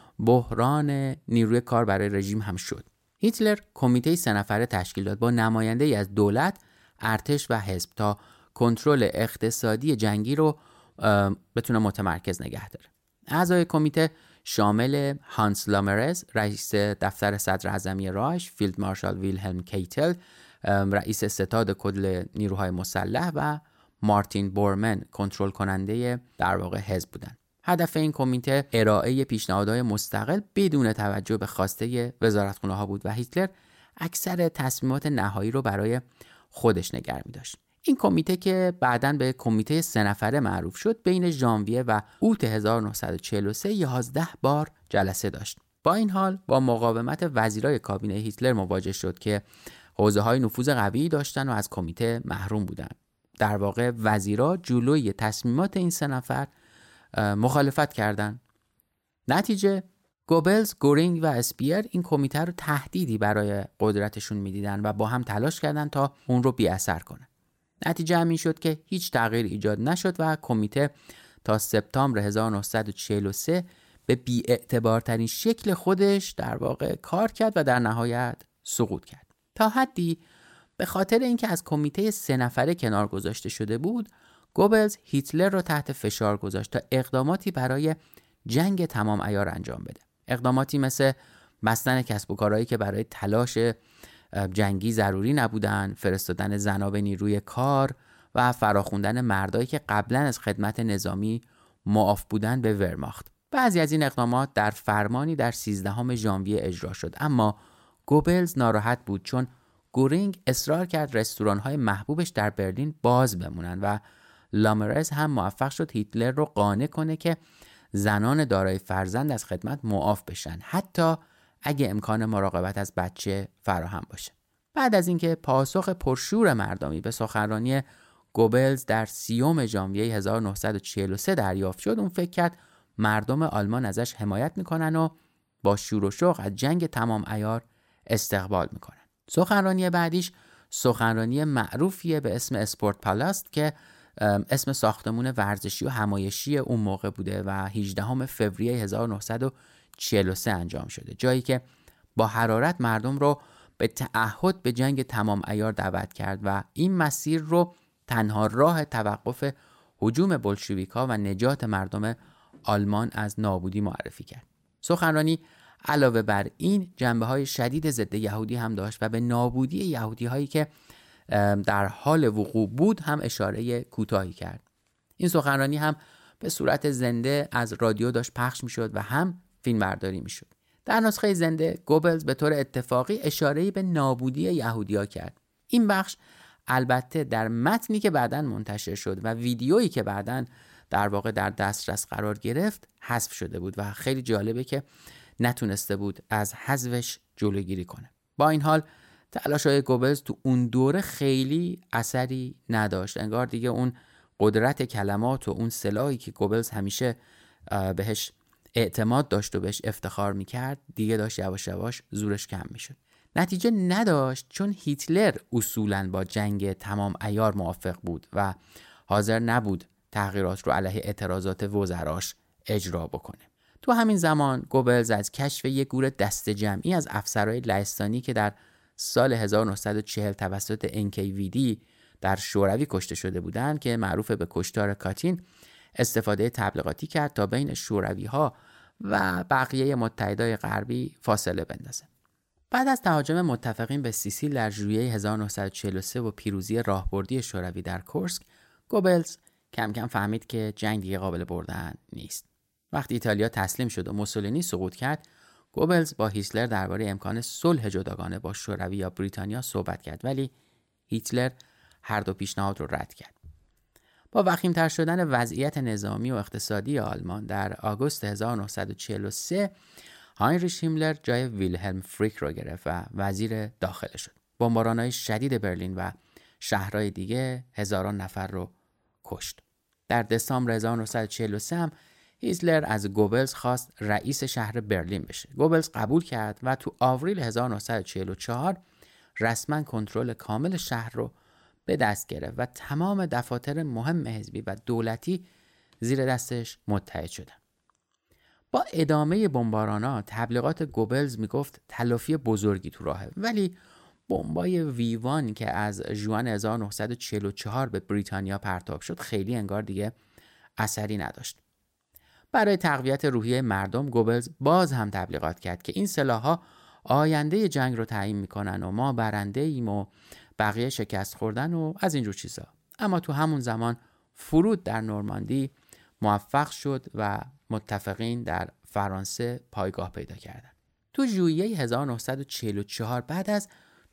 بحران نیروی کار برای رژیم هم شد. هیتلر کمیته سه نفره تشکیل داد با نماینده‌ای از دولت، ارتش و حزب تا کنترل اقتصادی جنگی رو بتونه متمرکز نگه داره. اعضای کمیته شامل هانس لامرز رئیس دفتر صدر اعظمی راش، فیلد مارشال ویلهلم کیتل رئیس ستاد کل نیروهای مسلح و مارتین بورمن کنترل کننده در واقع حزب بودند. هدف این کمیته ارائه پیشنهادهای مستقل بدون توجه به خواسته وزارتخونه‌ها بود و هیتلر اکثر تصمیمات نهایی رو برای خودش نگه می‌داشت. این کمیته که بعداً به کمیته سه نفره معروف شد بین ژانویه و اوت هزار و نهصد و چهل و سه یازده بار جلسه داشت. با این حال با مقاومت وزیرای کابینه هیتلر مواجه شد که حوزه‌های نفوذ قوی داشتن و از کمیته محروم بودند. در واقع وزیرا جلوی تصمیمات این سه نفر مخالفت کردند. نتیجه گوبلز، گورینگ و اسپیر این کمیته رو تهدیدی برای قدرتشون می‌دیدن و با هم تلاش کردند تا اون رو بی‌اثر کنن. نتیجه همین شد که هیچ تغییر ایجاد نشد و کمیته تا سپتامبر هزار و نهصد و چهل و سه به بی‌اعتبارترین شکل خودش در واقع کار کرد و در نهایت سقوط کرد. تا حدی به خاطر اینکه از کمیته سه نفره کنار گذاشته شده بود، گوبلز هیتلر رو تحت فشار گذاشت تا اقداماتی برای جنگ تمام عیار انجام بده. اقداماتی مثل بستن کسب و کارهایی که برای تلاش جنگی ضروری نبودن، فرستادن زنا به نیروی کار و فراخوندن مردایی که قبلا از خدمت نظامی معاف بودن به ورماخت. بعضی از این اقدامات در فرمانی در سیزدهم ژانویه اجرا شد، اما گوبلز ناراحت بود چون گورینگ اصرار کرد رستوران‌های محبوبش در برلین باز بمونن و لامرز هم موفق شد هیتلر رو قانع کنه که زنان دارای فرزند از خدمت معاف بشن، حتی اگه امکان مراقبت از بچه فراهم باشه. بعد از اینکه پاسخ پرشور مردمی به سخنرانی گوبلز در سیوم ژانویه هزار و نهصد و چهل و سه دریافت شد، اون فکر کرد مردم آلمان ازش حمایت میکنن و با شور و شوق از جنگ تمام عیار استقبال میکنن. سخنرانی بعدیش سخنرانی معروفیه به اسم اسپورت پالاست که اسم ساختمون ورزشی و همایشی اون موقع بوده و هجدهم فوریه هزار و نهصد و چهل و سه انجام شده، جایی که با حرارت مردم رو به تعهد به جنگ تمام عیار دعوت کرد و این مسیر رو تنها راه توقف هجوم بولشویک‌ها و نجات مردم آلمان از نابودی معرفی کرد. سخنرانی علاوه بر این جنبه‌های شدید ضد یهودی هم داشت و به نابودی یهودی‌هایی که در حال وقوع بود هم اشاره کوتاهی کرد. این سخنرانی هم به صورت زنده از رادیو داشت پخش می‌شد و هم فیلم برداری می‌شد. در نسخه زنده گوبلز به طور اتفاقی اشاره‌ای به نابودی یهودی‌ها کرد. این بخش البته در متنی که بعداً منتشر شد و ویدیویی که بعداً در واقع در دسترس قرار گرفت حذف شده بود و خیلی جالبه که نتونسته بود از حذفش جلوگیری کنه. با این حال تلاش‌های گوبلز تو اون دوره خیلی اثری نداشت. انگار دیگه اون قدرت کلمات و اون سلاحی که گوبلز همیشه بهش اعتماد داشت و بهش افتخار میکرد دیگه داشت یواش یواش زورش کم میشد. نتیجه نداشت چون هیتلر اصولاً با جنگ تمام عیار موافق بود و حاضر نبود تغییرات رو علیه اعتراضات وزراش اجرا بکنه. تو همین زمان گوبلز از کشف یک گروه دست جمعی از افسرهای لهستانی که در سال هزار و نهصد و چهل توسط ان کی وی دی در شوروی کشته شده بودند که معروف به کشتار کاتین استفاده تبلیغاتی کرد تا بین شوروی‌ها و بقیه متحدای غربی فاصله بندازه. بعد از تهاجم متفقین به سیسیل در ژوئیه هزار و نهصد و چهل و سه و پیروزی راهبردی شوروی در کورسک، گوبلز کم کم فهمید که جنگ دیگه قابل بردن نیست. وقتی ایتالیا تسلیم شد و موسولینی سقوط کرد، گوبلز با هیتلر درباره امکان صلح جداگانه با شوروی یا بریتانیا صحبت کرد، ولی هیتلر هر دو پیشنهاد رو رد کرد. با وخیم‌تر شدن وضعیت نظامی و اقتصادی آلمان در آگوست هزار و نهصد و چهل و سه، هاینریش هیملر جای ویلهلم فریک رو گرفت و وزیر داخله شد. بمباران‌های شدید برلین و شهرهای دیگه هزاران نفر رو کشت. در دسامبر هزار و نهصد و چهل و سه هم هیتلر از گوبلز خواست رئیس شهر برلین بشه. گوبلز قبول کرد و تو آوریل هزار و نهصد و چهل و چهار رسما کنترل کامل شهر رو به دست گرفت و تمام دفاتر مهم حزبی و دولتی زیر دستش متحد شدن. با ادامه بمباران‌ها تبلیغات گوبلز میگفت تلافی بزرگی تو راهه، ولی بمبای ویوان که از ژوئن هزار و نهصد و چهل و چهار به بریتانیا پرتاب شد خیلی انگار دیگه اثری نداشت. برای تقویت روحیه مردم، گوبلز باز هم تبلیغات کرد که این سلاح‌ها آینده جنگ رو تعیین میکنن و ما برنده ایم و بقیه شکست خوردن و از اینجور چیزا. اما تو همون زمان فرود در نورماندی موفق شد و متفقین در فرانسه پایگاه پیدا کردند. تو ژوئیه هزار و نهصد و چهل و چهار بعد از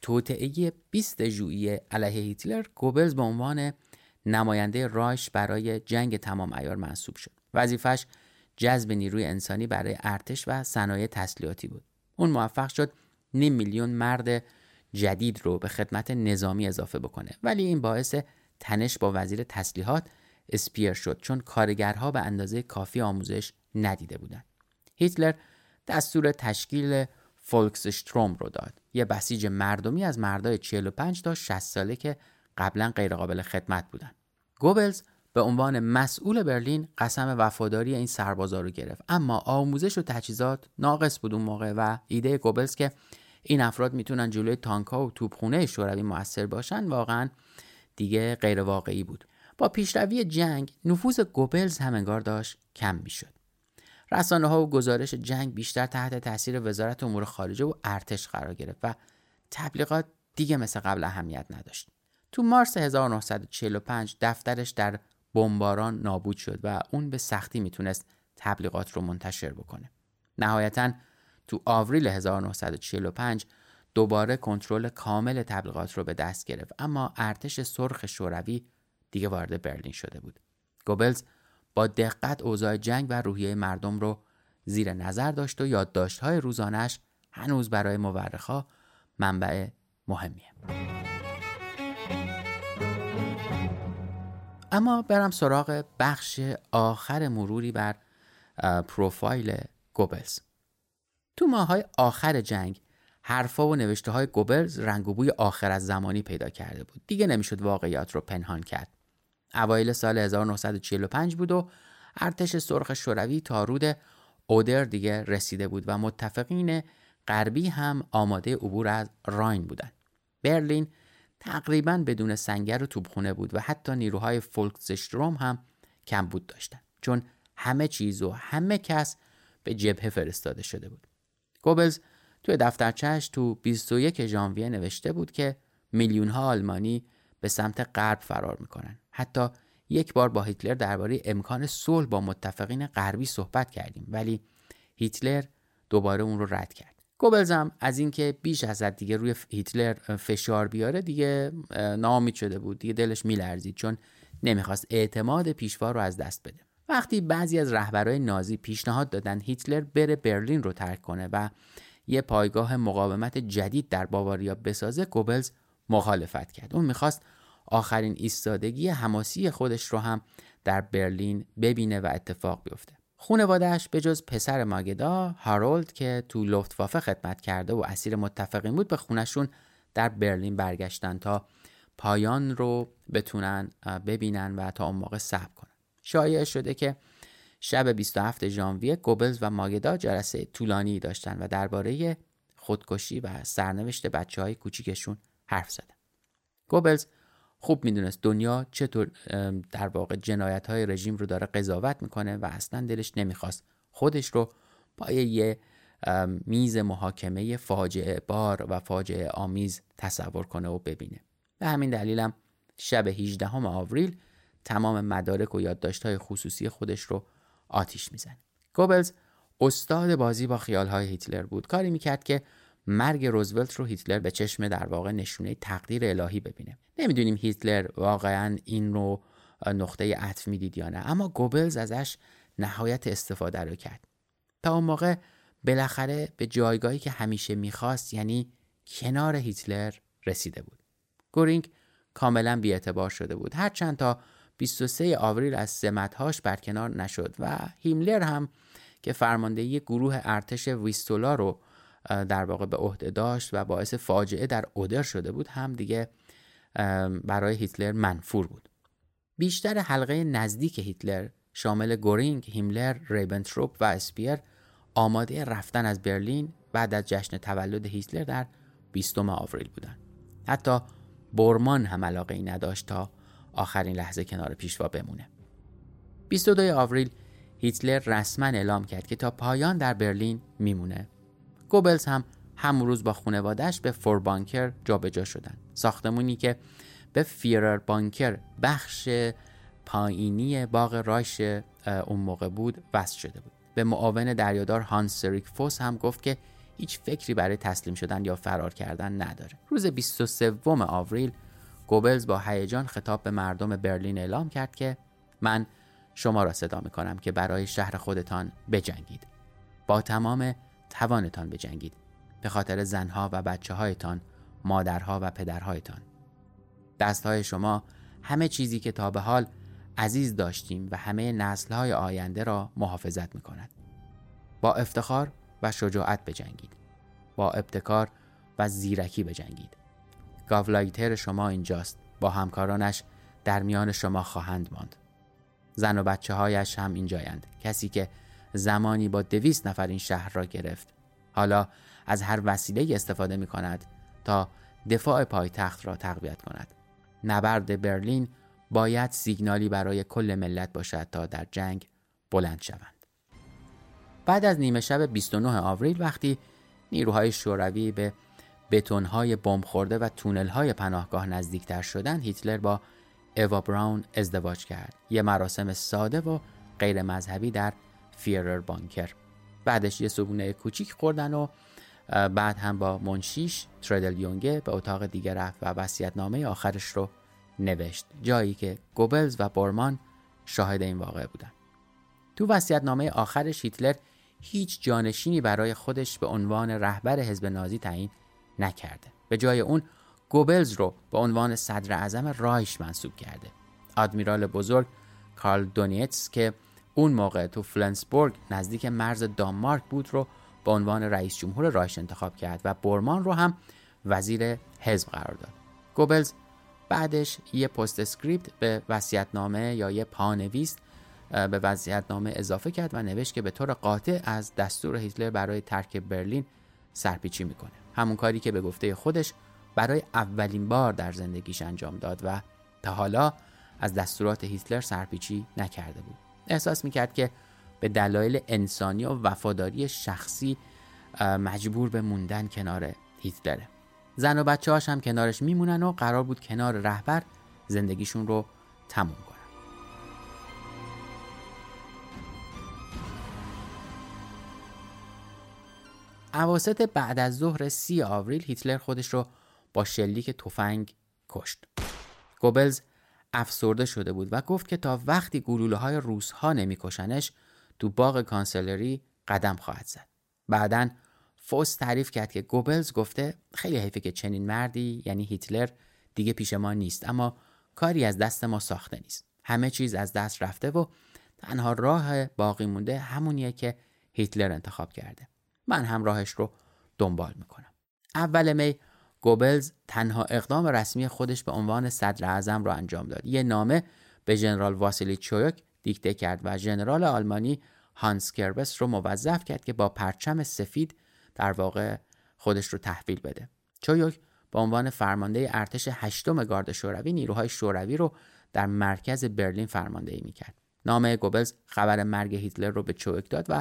توطئه بیست ژوئیه علیه هیتلر، گوبلز به عنوان نماینده رایش برای جنگ تمام عیار منصوب شد. وظیفش جذب نیروی انسانی برای ارتش و صنایع تسلیحاتی بود. اون موفق شد نیم میلیون مرد جدید رو به خدمت نظامی اضافه بکنه، ولی این باعث تنش با وزیر تسلیحات اسپیر شد چون کارگرها به اندازه کافی آموزش ندیده بودند. هیتلر دستور تشکیل فولکسشتروم رو داد، یه بسیج مردمی از مردای چهل و پنج تا شصت ساله که قبلا غیر قابل خدمت بودن. گوبلز به عنوان مسئول برلین قسم وفاداری این سربازا رو گرفت، اما آموزش و تجهیزات ناقص بود اون موقع و ایده گوبلز که این افراد میتونن جلوی تانک‌ها و توپخونه شوروی موثر باشن واقعا دیگه غیر واقعی بود. با پیشروی جنگ نفوذ گوبلز هم انگار داشت کم میشد. رسانه‌ها و گزارش جنگ بیشتر تحت تاثیر وزارت امور خارجه و ارتش قرار گرفت و تبلیغات دیگه مثل قبل اهمیت نداشت. تو مارس هزار و نهصد و چهل و پنج دفترش در بمباران نابود شد و اون به سختی میتونست تبلیغات رو منتشر بکنه. نهایتاً تو آوریل هزار و نهصد و چهل و پنج دوباره کنترل کامل تبلیغات رو به دست گرفت، اما ارتش سرخ شوروی دیگه وارد برلین شده بود. گوبلز با دقت اوضاع جنگ و روحیه مردم رو زیر نظر داشت و یادداشت‌های روزانه‌اش هنوز برای مورخا منبع مهمیه. اما برم سراغ بخش آخر مروری بر پروفایل گوبلز. تو ماه‌های آخر جنگ حرفا و نوشته‌های گوبلز رنگ و بوی آخر از زمانی پیدا کرده بود. دیگه نمیشد واقعیات رو پنهان کرد. اوایل سال هزار و نهصد و چهل و پنج بود و ارتش سرخ شوروی تا رود اودر دیگه رسیده بود و متفقین غربی هم آماده عبور از راین بودند. برلین تقریباً بدون سنگر و توپخونه بود و حتی نیروهای فولکسشتروم هم کمبود داشتند، چون همه چیز و همه کس به جبهه فرستاده شده بود. گوبلز توی دفترچه‌اش تو بیست و یک ژانویه نوشته بود که میلیون‌ها آلمانی به سمت غرب فرار میکنن. حتی یک بار با هیتلر درباره امکان صلح با متفقین غربی صحبت کردیم، ولی هیتلر دوباره اون رو رد کرد. گوبلز هم از اینکه بیش از حد دیگه روی هیتلر فشار بیاره دیگه ناامید شده بود، دیگه دلش میلرزید چون نمیخواست اعتماد پیشوا رو از دست بده. وقتی بعضی از رهبرای نازی پیشنهاد دادن هیتلر بره برلین رو ترک کنه و یه پایگاه مقاومت جدید در باواریا بسازه، گوبلز مخالفت کرد. اون میخواست آخرین ایستادگی حماسی خودش رو هم در برلین ببینه و اتفاق بیفته. خانواده‌اش به جز پسر ماگدا، هارولد که تو لوفتوافه خدمت کرده و اسیر متفقین بود، به خونشون در برلین برگشتن تا پایان رو بتونن ببینن و تا اون موقع صبر کنن. شایعه شده که شب بیست و هفتم ژانویه گوبلز و ماگدا جلسه طولانی داشتن و درباره خودکشی و سرنوشت بچه‌های کوچیکشون حرف زدن. گوبلز خوب میدونست دنیا چطور در واقع جنایت‌های رژیم رو داره قضاوت میکنه و اصلا دلش نمیخواست خودش رو پای یه میز محاکمه فاجعه بار و فاجعه آمیز تصور کنه و ببینه. به همین دلیلم شب هجدهم آوریل تمام مدارک و یادداشت‌های خصوصی خودش رو آتیش میزنه. گوبلز استاد بازی با خیال‌های هیتلر بود. کاری میکرد که مرگ روزولت رو هیتلر به چشم در واقع نشونه تقدیر الهی ببینه. نمیدونیم هیتلر واقعاً این رو نقطه عطف میدید یا نه، اما گوبلز ازش نهایت استفاده رو کرد. تا اون موقع بالاخره به جایگاهی که همیشه میخواست، یعنی کنار هیتلر، رسیده بود. گورینگ کاملا بی‌اعتبار شده بود، هرچند تا بیست و سوم آوریل از سمت‌هاش برکنار نشد و هیملر هم که فرماندهی گروه ارتش ویستولا رو در واقع به عهده داشت و باعث فاجعه در اودر شده بود، هم دیگه برای هیتلر منفور بود. بیشتر حلقه نزدیک هیتلر شامل گورینگ، هیملر، ریبنتروپ و اسپیر آماده رفتن از برلین بعد از جشن تولد هیتلر در بیستم آوریل بودند. حتی بورمان هم علاقه ای نداشت تا آخرین لحظه کنار پیشوا بمونه. بیست و دوم آوریل هیتلر رسما اعلام کرد که تا پایان در برلین میمونه. گوبلز هم همون روز با خانواده‌اش به فور بانکر جابجا شدن. ساختمونی که به فیرر بانکر، بخش پایینی باغ رایش اون موقع بود، وصل شده بود. به معاون دریادار هانس سریک فوس هم گفت که هیچ فکری برای تسلیم شدن یا فرار کردن نداره. روز بیست و سوم آوریل گوبلز با هیجان خطاب به مردم برلین اعلام کرد که من شما را صدا میکنم که برای شهر خودتان بجنگید. با تمام توانتان بجنگید. به خاطر زنها و بچه هایتان، مادرها و پدرهایتان. دستهای شما همه چیزی که تا به حال عزیز داشتیم و همه نسل‌های آینده را محافظت می‌کند. با افتخار و شجاعت بجنگید. با ابتکار و زیرکی بجنگید. گاولایتر شما اینجاست. با همکارانش در میان شما خواهند ماند. زن و بچه‌هایش هم اینجایند. کسی که زمانی با دویست نفر این شهر را گرفت، حالا از هر وسیله‌ای استفاده می‌کند تا دفاع پایتخت را تقویت کند. نبرد برلین باید سیگنالی برای کل ملت باشد تا در جنگ بلند شوند. بعد از نیمه شب بیست و نهم آوریل وقتی نیروهای شوروی به بتون‌های بمب خورده و تونل‌های پناهگاه نزدیکتر شدند، هیتلر با ایوا براون ازدواج کرد. یه مراسم ساده و غیر مذهبی در فیرر بانکر. بعدش یه صبحونه کوچیک خوردن و بعد هم با منشیش تردل یونگه به اتاق دیگه رفت و وصیت‌نامه آخرش رو نوشت، جایی که گوبلز و بورمان شاهد این واقعه بودن. تو وصیت‌نامه آخرش هیتلر هیچ جانشینی برای خودش به عنوان رهبر حزب نازی تعیین نکرده. به جای اون گوبلز رو به عنوان صدر اعظم رایش منصوب کرده. آدمیرال بزرگ کارل دونیتس که اون موقع تو فلنسبورگ نزدیک مرز دانمارک بود رو به عنوان رئیس جمهور رایش انتخاب کرد و بورمان رو هم وزیر حزب قرار داد. گوبلز بعدش یه پست اسکریپت به وصیت‌نامه یا یه پانویس به وصیت‌نامه اضافه کرد و نوشت که به طور قاطع از دستور هیتلر برای ترک برلین سرپیچی میکنه. همون کاری که به گفته خودش برای اولین بار در زندگیش انجام داد و تا حالا از دستورات هیتلر سرپیچی نکرده بود. احساس میکرد که به دلایل انسانی و وفاداری شخصی مجبور به موندن کنار هیتلره. زن و بچه هاش هم کنارش میمونن و قرار بود کنار رهبر زندگیشون رو تموم کنن. اواسط بعد از ظهر سی آوریل هیتلر خودش رو با شلیک تفنگ کشت. گوبلز افسرده شده بود و گفت که تا وقتی گلوله های روس ها نمی کشنش تو باغ کانسلری قدم خواهد زد. بعدن فوس تعریف کرد که گوبلز گفته خیلی حیفه که چنین مردی یعنی هیتلر دیگه پیش ما نیست، اما کاری از دست ما ساخته نیست. همه چیز از دست رفته و تنها راه باقی مونده همونیه که هیتلر انتخاب کرده. من هم راهش رو دنبال میکنم. اول می گوبلز تنها اقدام رسمی خودش به عنوان صدر اعظم را انجام داد. یه نامه به ژنرال واسیلی چویوک دیکته کرد و ژنرال آلمانی هانس کربس رو موظف کرد که با پرچم سفید در واقع خودش رو تحویل بده. چویوک به عنوان فرمانده ارتش هشتم گارد شوروی نیروهای شوروی رو در مرکز برلین فرماندهی میکرد. نامه گوبلز خبر مرگ هیتلر رو به چویوک داد و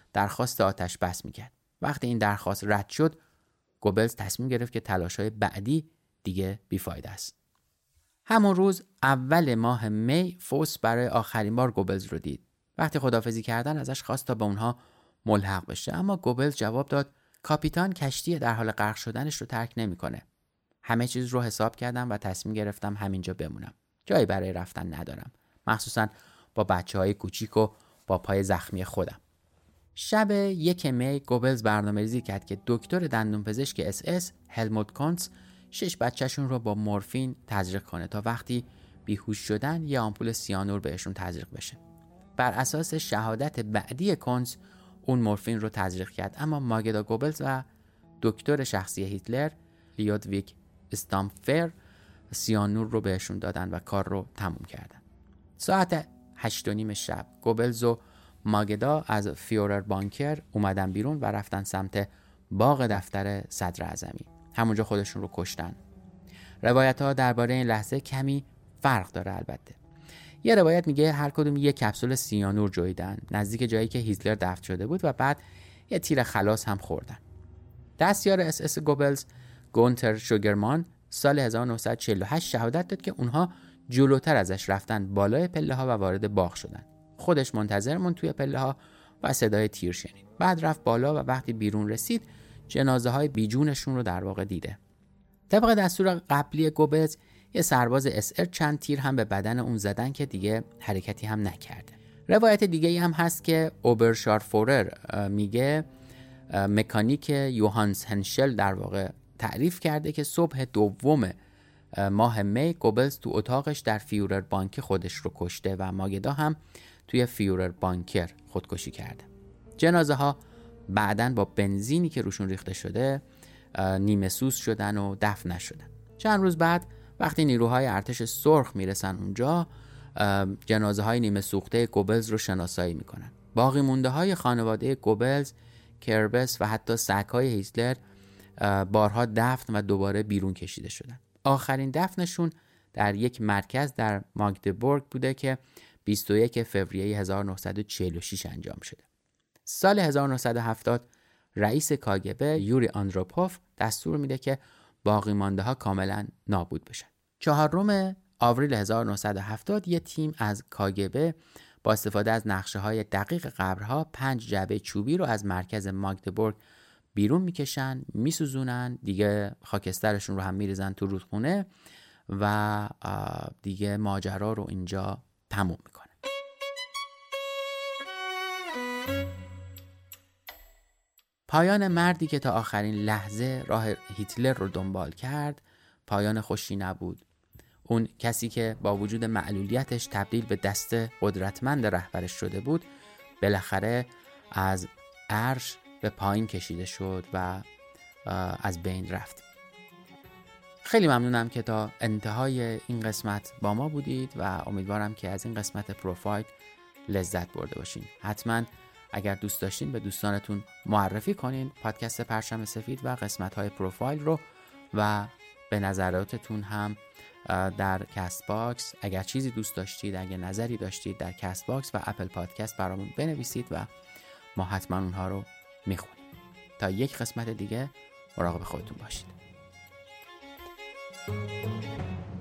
درخواست آتش بس میکرد. وقتی این درخواست رد شد، گوبلز تصمیم گرفت که تلاش‌های بعدی دیگه بیفایده است. همون روز اول ماه می فوس برای آخرین بار گوبلز رو دید. وقتی خداحافظی کردن ازش خواست تا به اونها ملحق بشه، اما گوبلز جواب داد کاپیتان کشتی در حال غرق شدنش رو ترک نمیکنه. همه چیز رو حساب کردم و تصمیم گرفتم همینجا بمونم. جایی برای رفتن ندارم، مخصوصا با بچه‌های کوچیک و با پای زخمی خودم. شب یک می گوبلز برنامه‌ریزی کرد که دکتر دندونپزشک اس اس هلموت کونتز شش بچه‌شون رو با مورفین تزریق کنه تا وقتی بیهوش شدن یه آمپول سیانور بهشون تزریق بشه. بر اساس شهادت بعدی کونتز اون مورفین رو تزریق کرد، اما ماگدا گوبلز و دکتر شخصی هیتلر لیودویگ استامفر سیانور رو بهشون دادن و کار رو تموم کردن. ساعت هشت و نیم شب گوبلز و ماگدا از فیورر بانکر اومدن بیرون و رفتن سمت باغ دفتر صدر اعظمی. همونجا خودشون رو کشتن. روایت ها درباره این لحظه کمی فرق داره. البته یه روایت میگه هر کدوم یه کپسول سیانور جویدن نزدیک جایی که هیتلر دفن شده بود و بعد یه تیر خلاص هم خوردن. دستیار اس اس گوبلز گونتر شوگرمان سال هزار و نهصد و چهل و هشت شهادت داد که اونها جلوتر ازش رفتن بالای پله ها و وارد باغ شدن. خودش منتظر موند توی پله ها و صدای تیر شنید. بعد رفت بالا و وقتی بیرون رسید جنازه های بیجونشون رو در واقع دیده. طبق دستور قبلی گوبلز یه سرباز اس ار چند تیر هم به بدن اون زدن که دیگه حرکتی هم نکرده. روایت دیگه ای هم هست که اوبرشارفورر میگه مکانیک یوهانس هنشل در واقع تعریف کرده که صبح دوم ماه می گوبلز تو اتاقش در فیورر بانک خودش رو کشته و ماگدا هم توی فیورر بانکر خودکشی کرده. جنازه ها بعدن با بنزینی که روشون ریخته شده نیمه سوز شدن و دفن نشدن. چند روز بعد وقتی نیروهای ارتش سرخ میرسن اونجا، جنازه های نیمه سوخته گوبلز رو شناسایی میکنن. باقی مونده های خانواده گوبلز، کربس و حتی سگ‌های هیتلر بارها دفن و دوباره بیرون کشیده شدن. آخرین دفنشون در یک مرکز در ماگدبورگ بوده که بیست و یک فوریه هزار و نهصد و چهل و شش انجام شده. سال هزار و نهصد و هفتاد رئیس کاگبه یوری آندروپوف دستور میده که باقی مانده ها کاملا نابود بشن. چهارم آوریل هزار و نهصد و هفتاد یه تیم از کاگبه با استفاده از نقشه های دقیق قبرها پنج جعبه چوبی رو از مرکز ماگدبورگ بیرون میکشن، میسوزونن، دیگه خاکسترشون رو هم میریزن تو رودخونه و دیگه ماجرا رو اینجا تموم میکنن. پایان مردی که تا آخرین لحظه راه هیتلر رو دنبال کرد پایان خوشی نبود. اون کسی که با وجود معلولیتش تبدیل به دست قدرتمند رهبرش شده بود بالاخره از عرش به پایین کشیده شد و از بین رفت. خیلی ممنونم که تا انتهای این قسمت با ما بودید و امیدوارم که از این قسمت پروفایل لذت برده باشین. حتما اگر دوست داشتین به دوستانتون معرفی کنین پادکست پرچم سفید و قسمت‌های پروفایل رو و به نظراتتون هم در کست باکس اگر چیزی دوست داشتید، اگر نظری داشتید در کست باکس و اپل پادکست برامون بنویسید و ما حتما اونها رو میخونیم. تا یک قسمت دیگه مراقب خودتون باشید.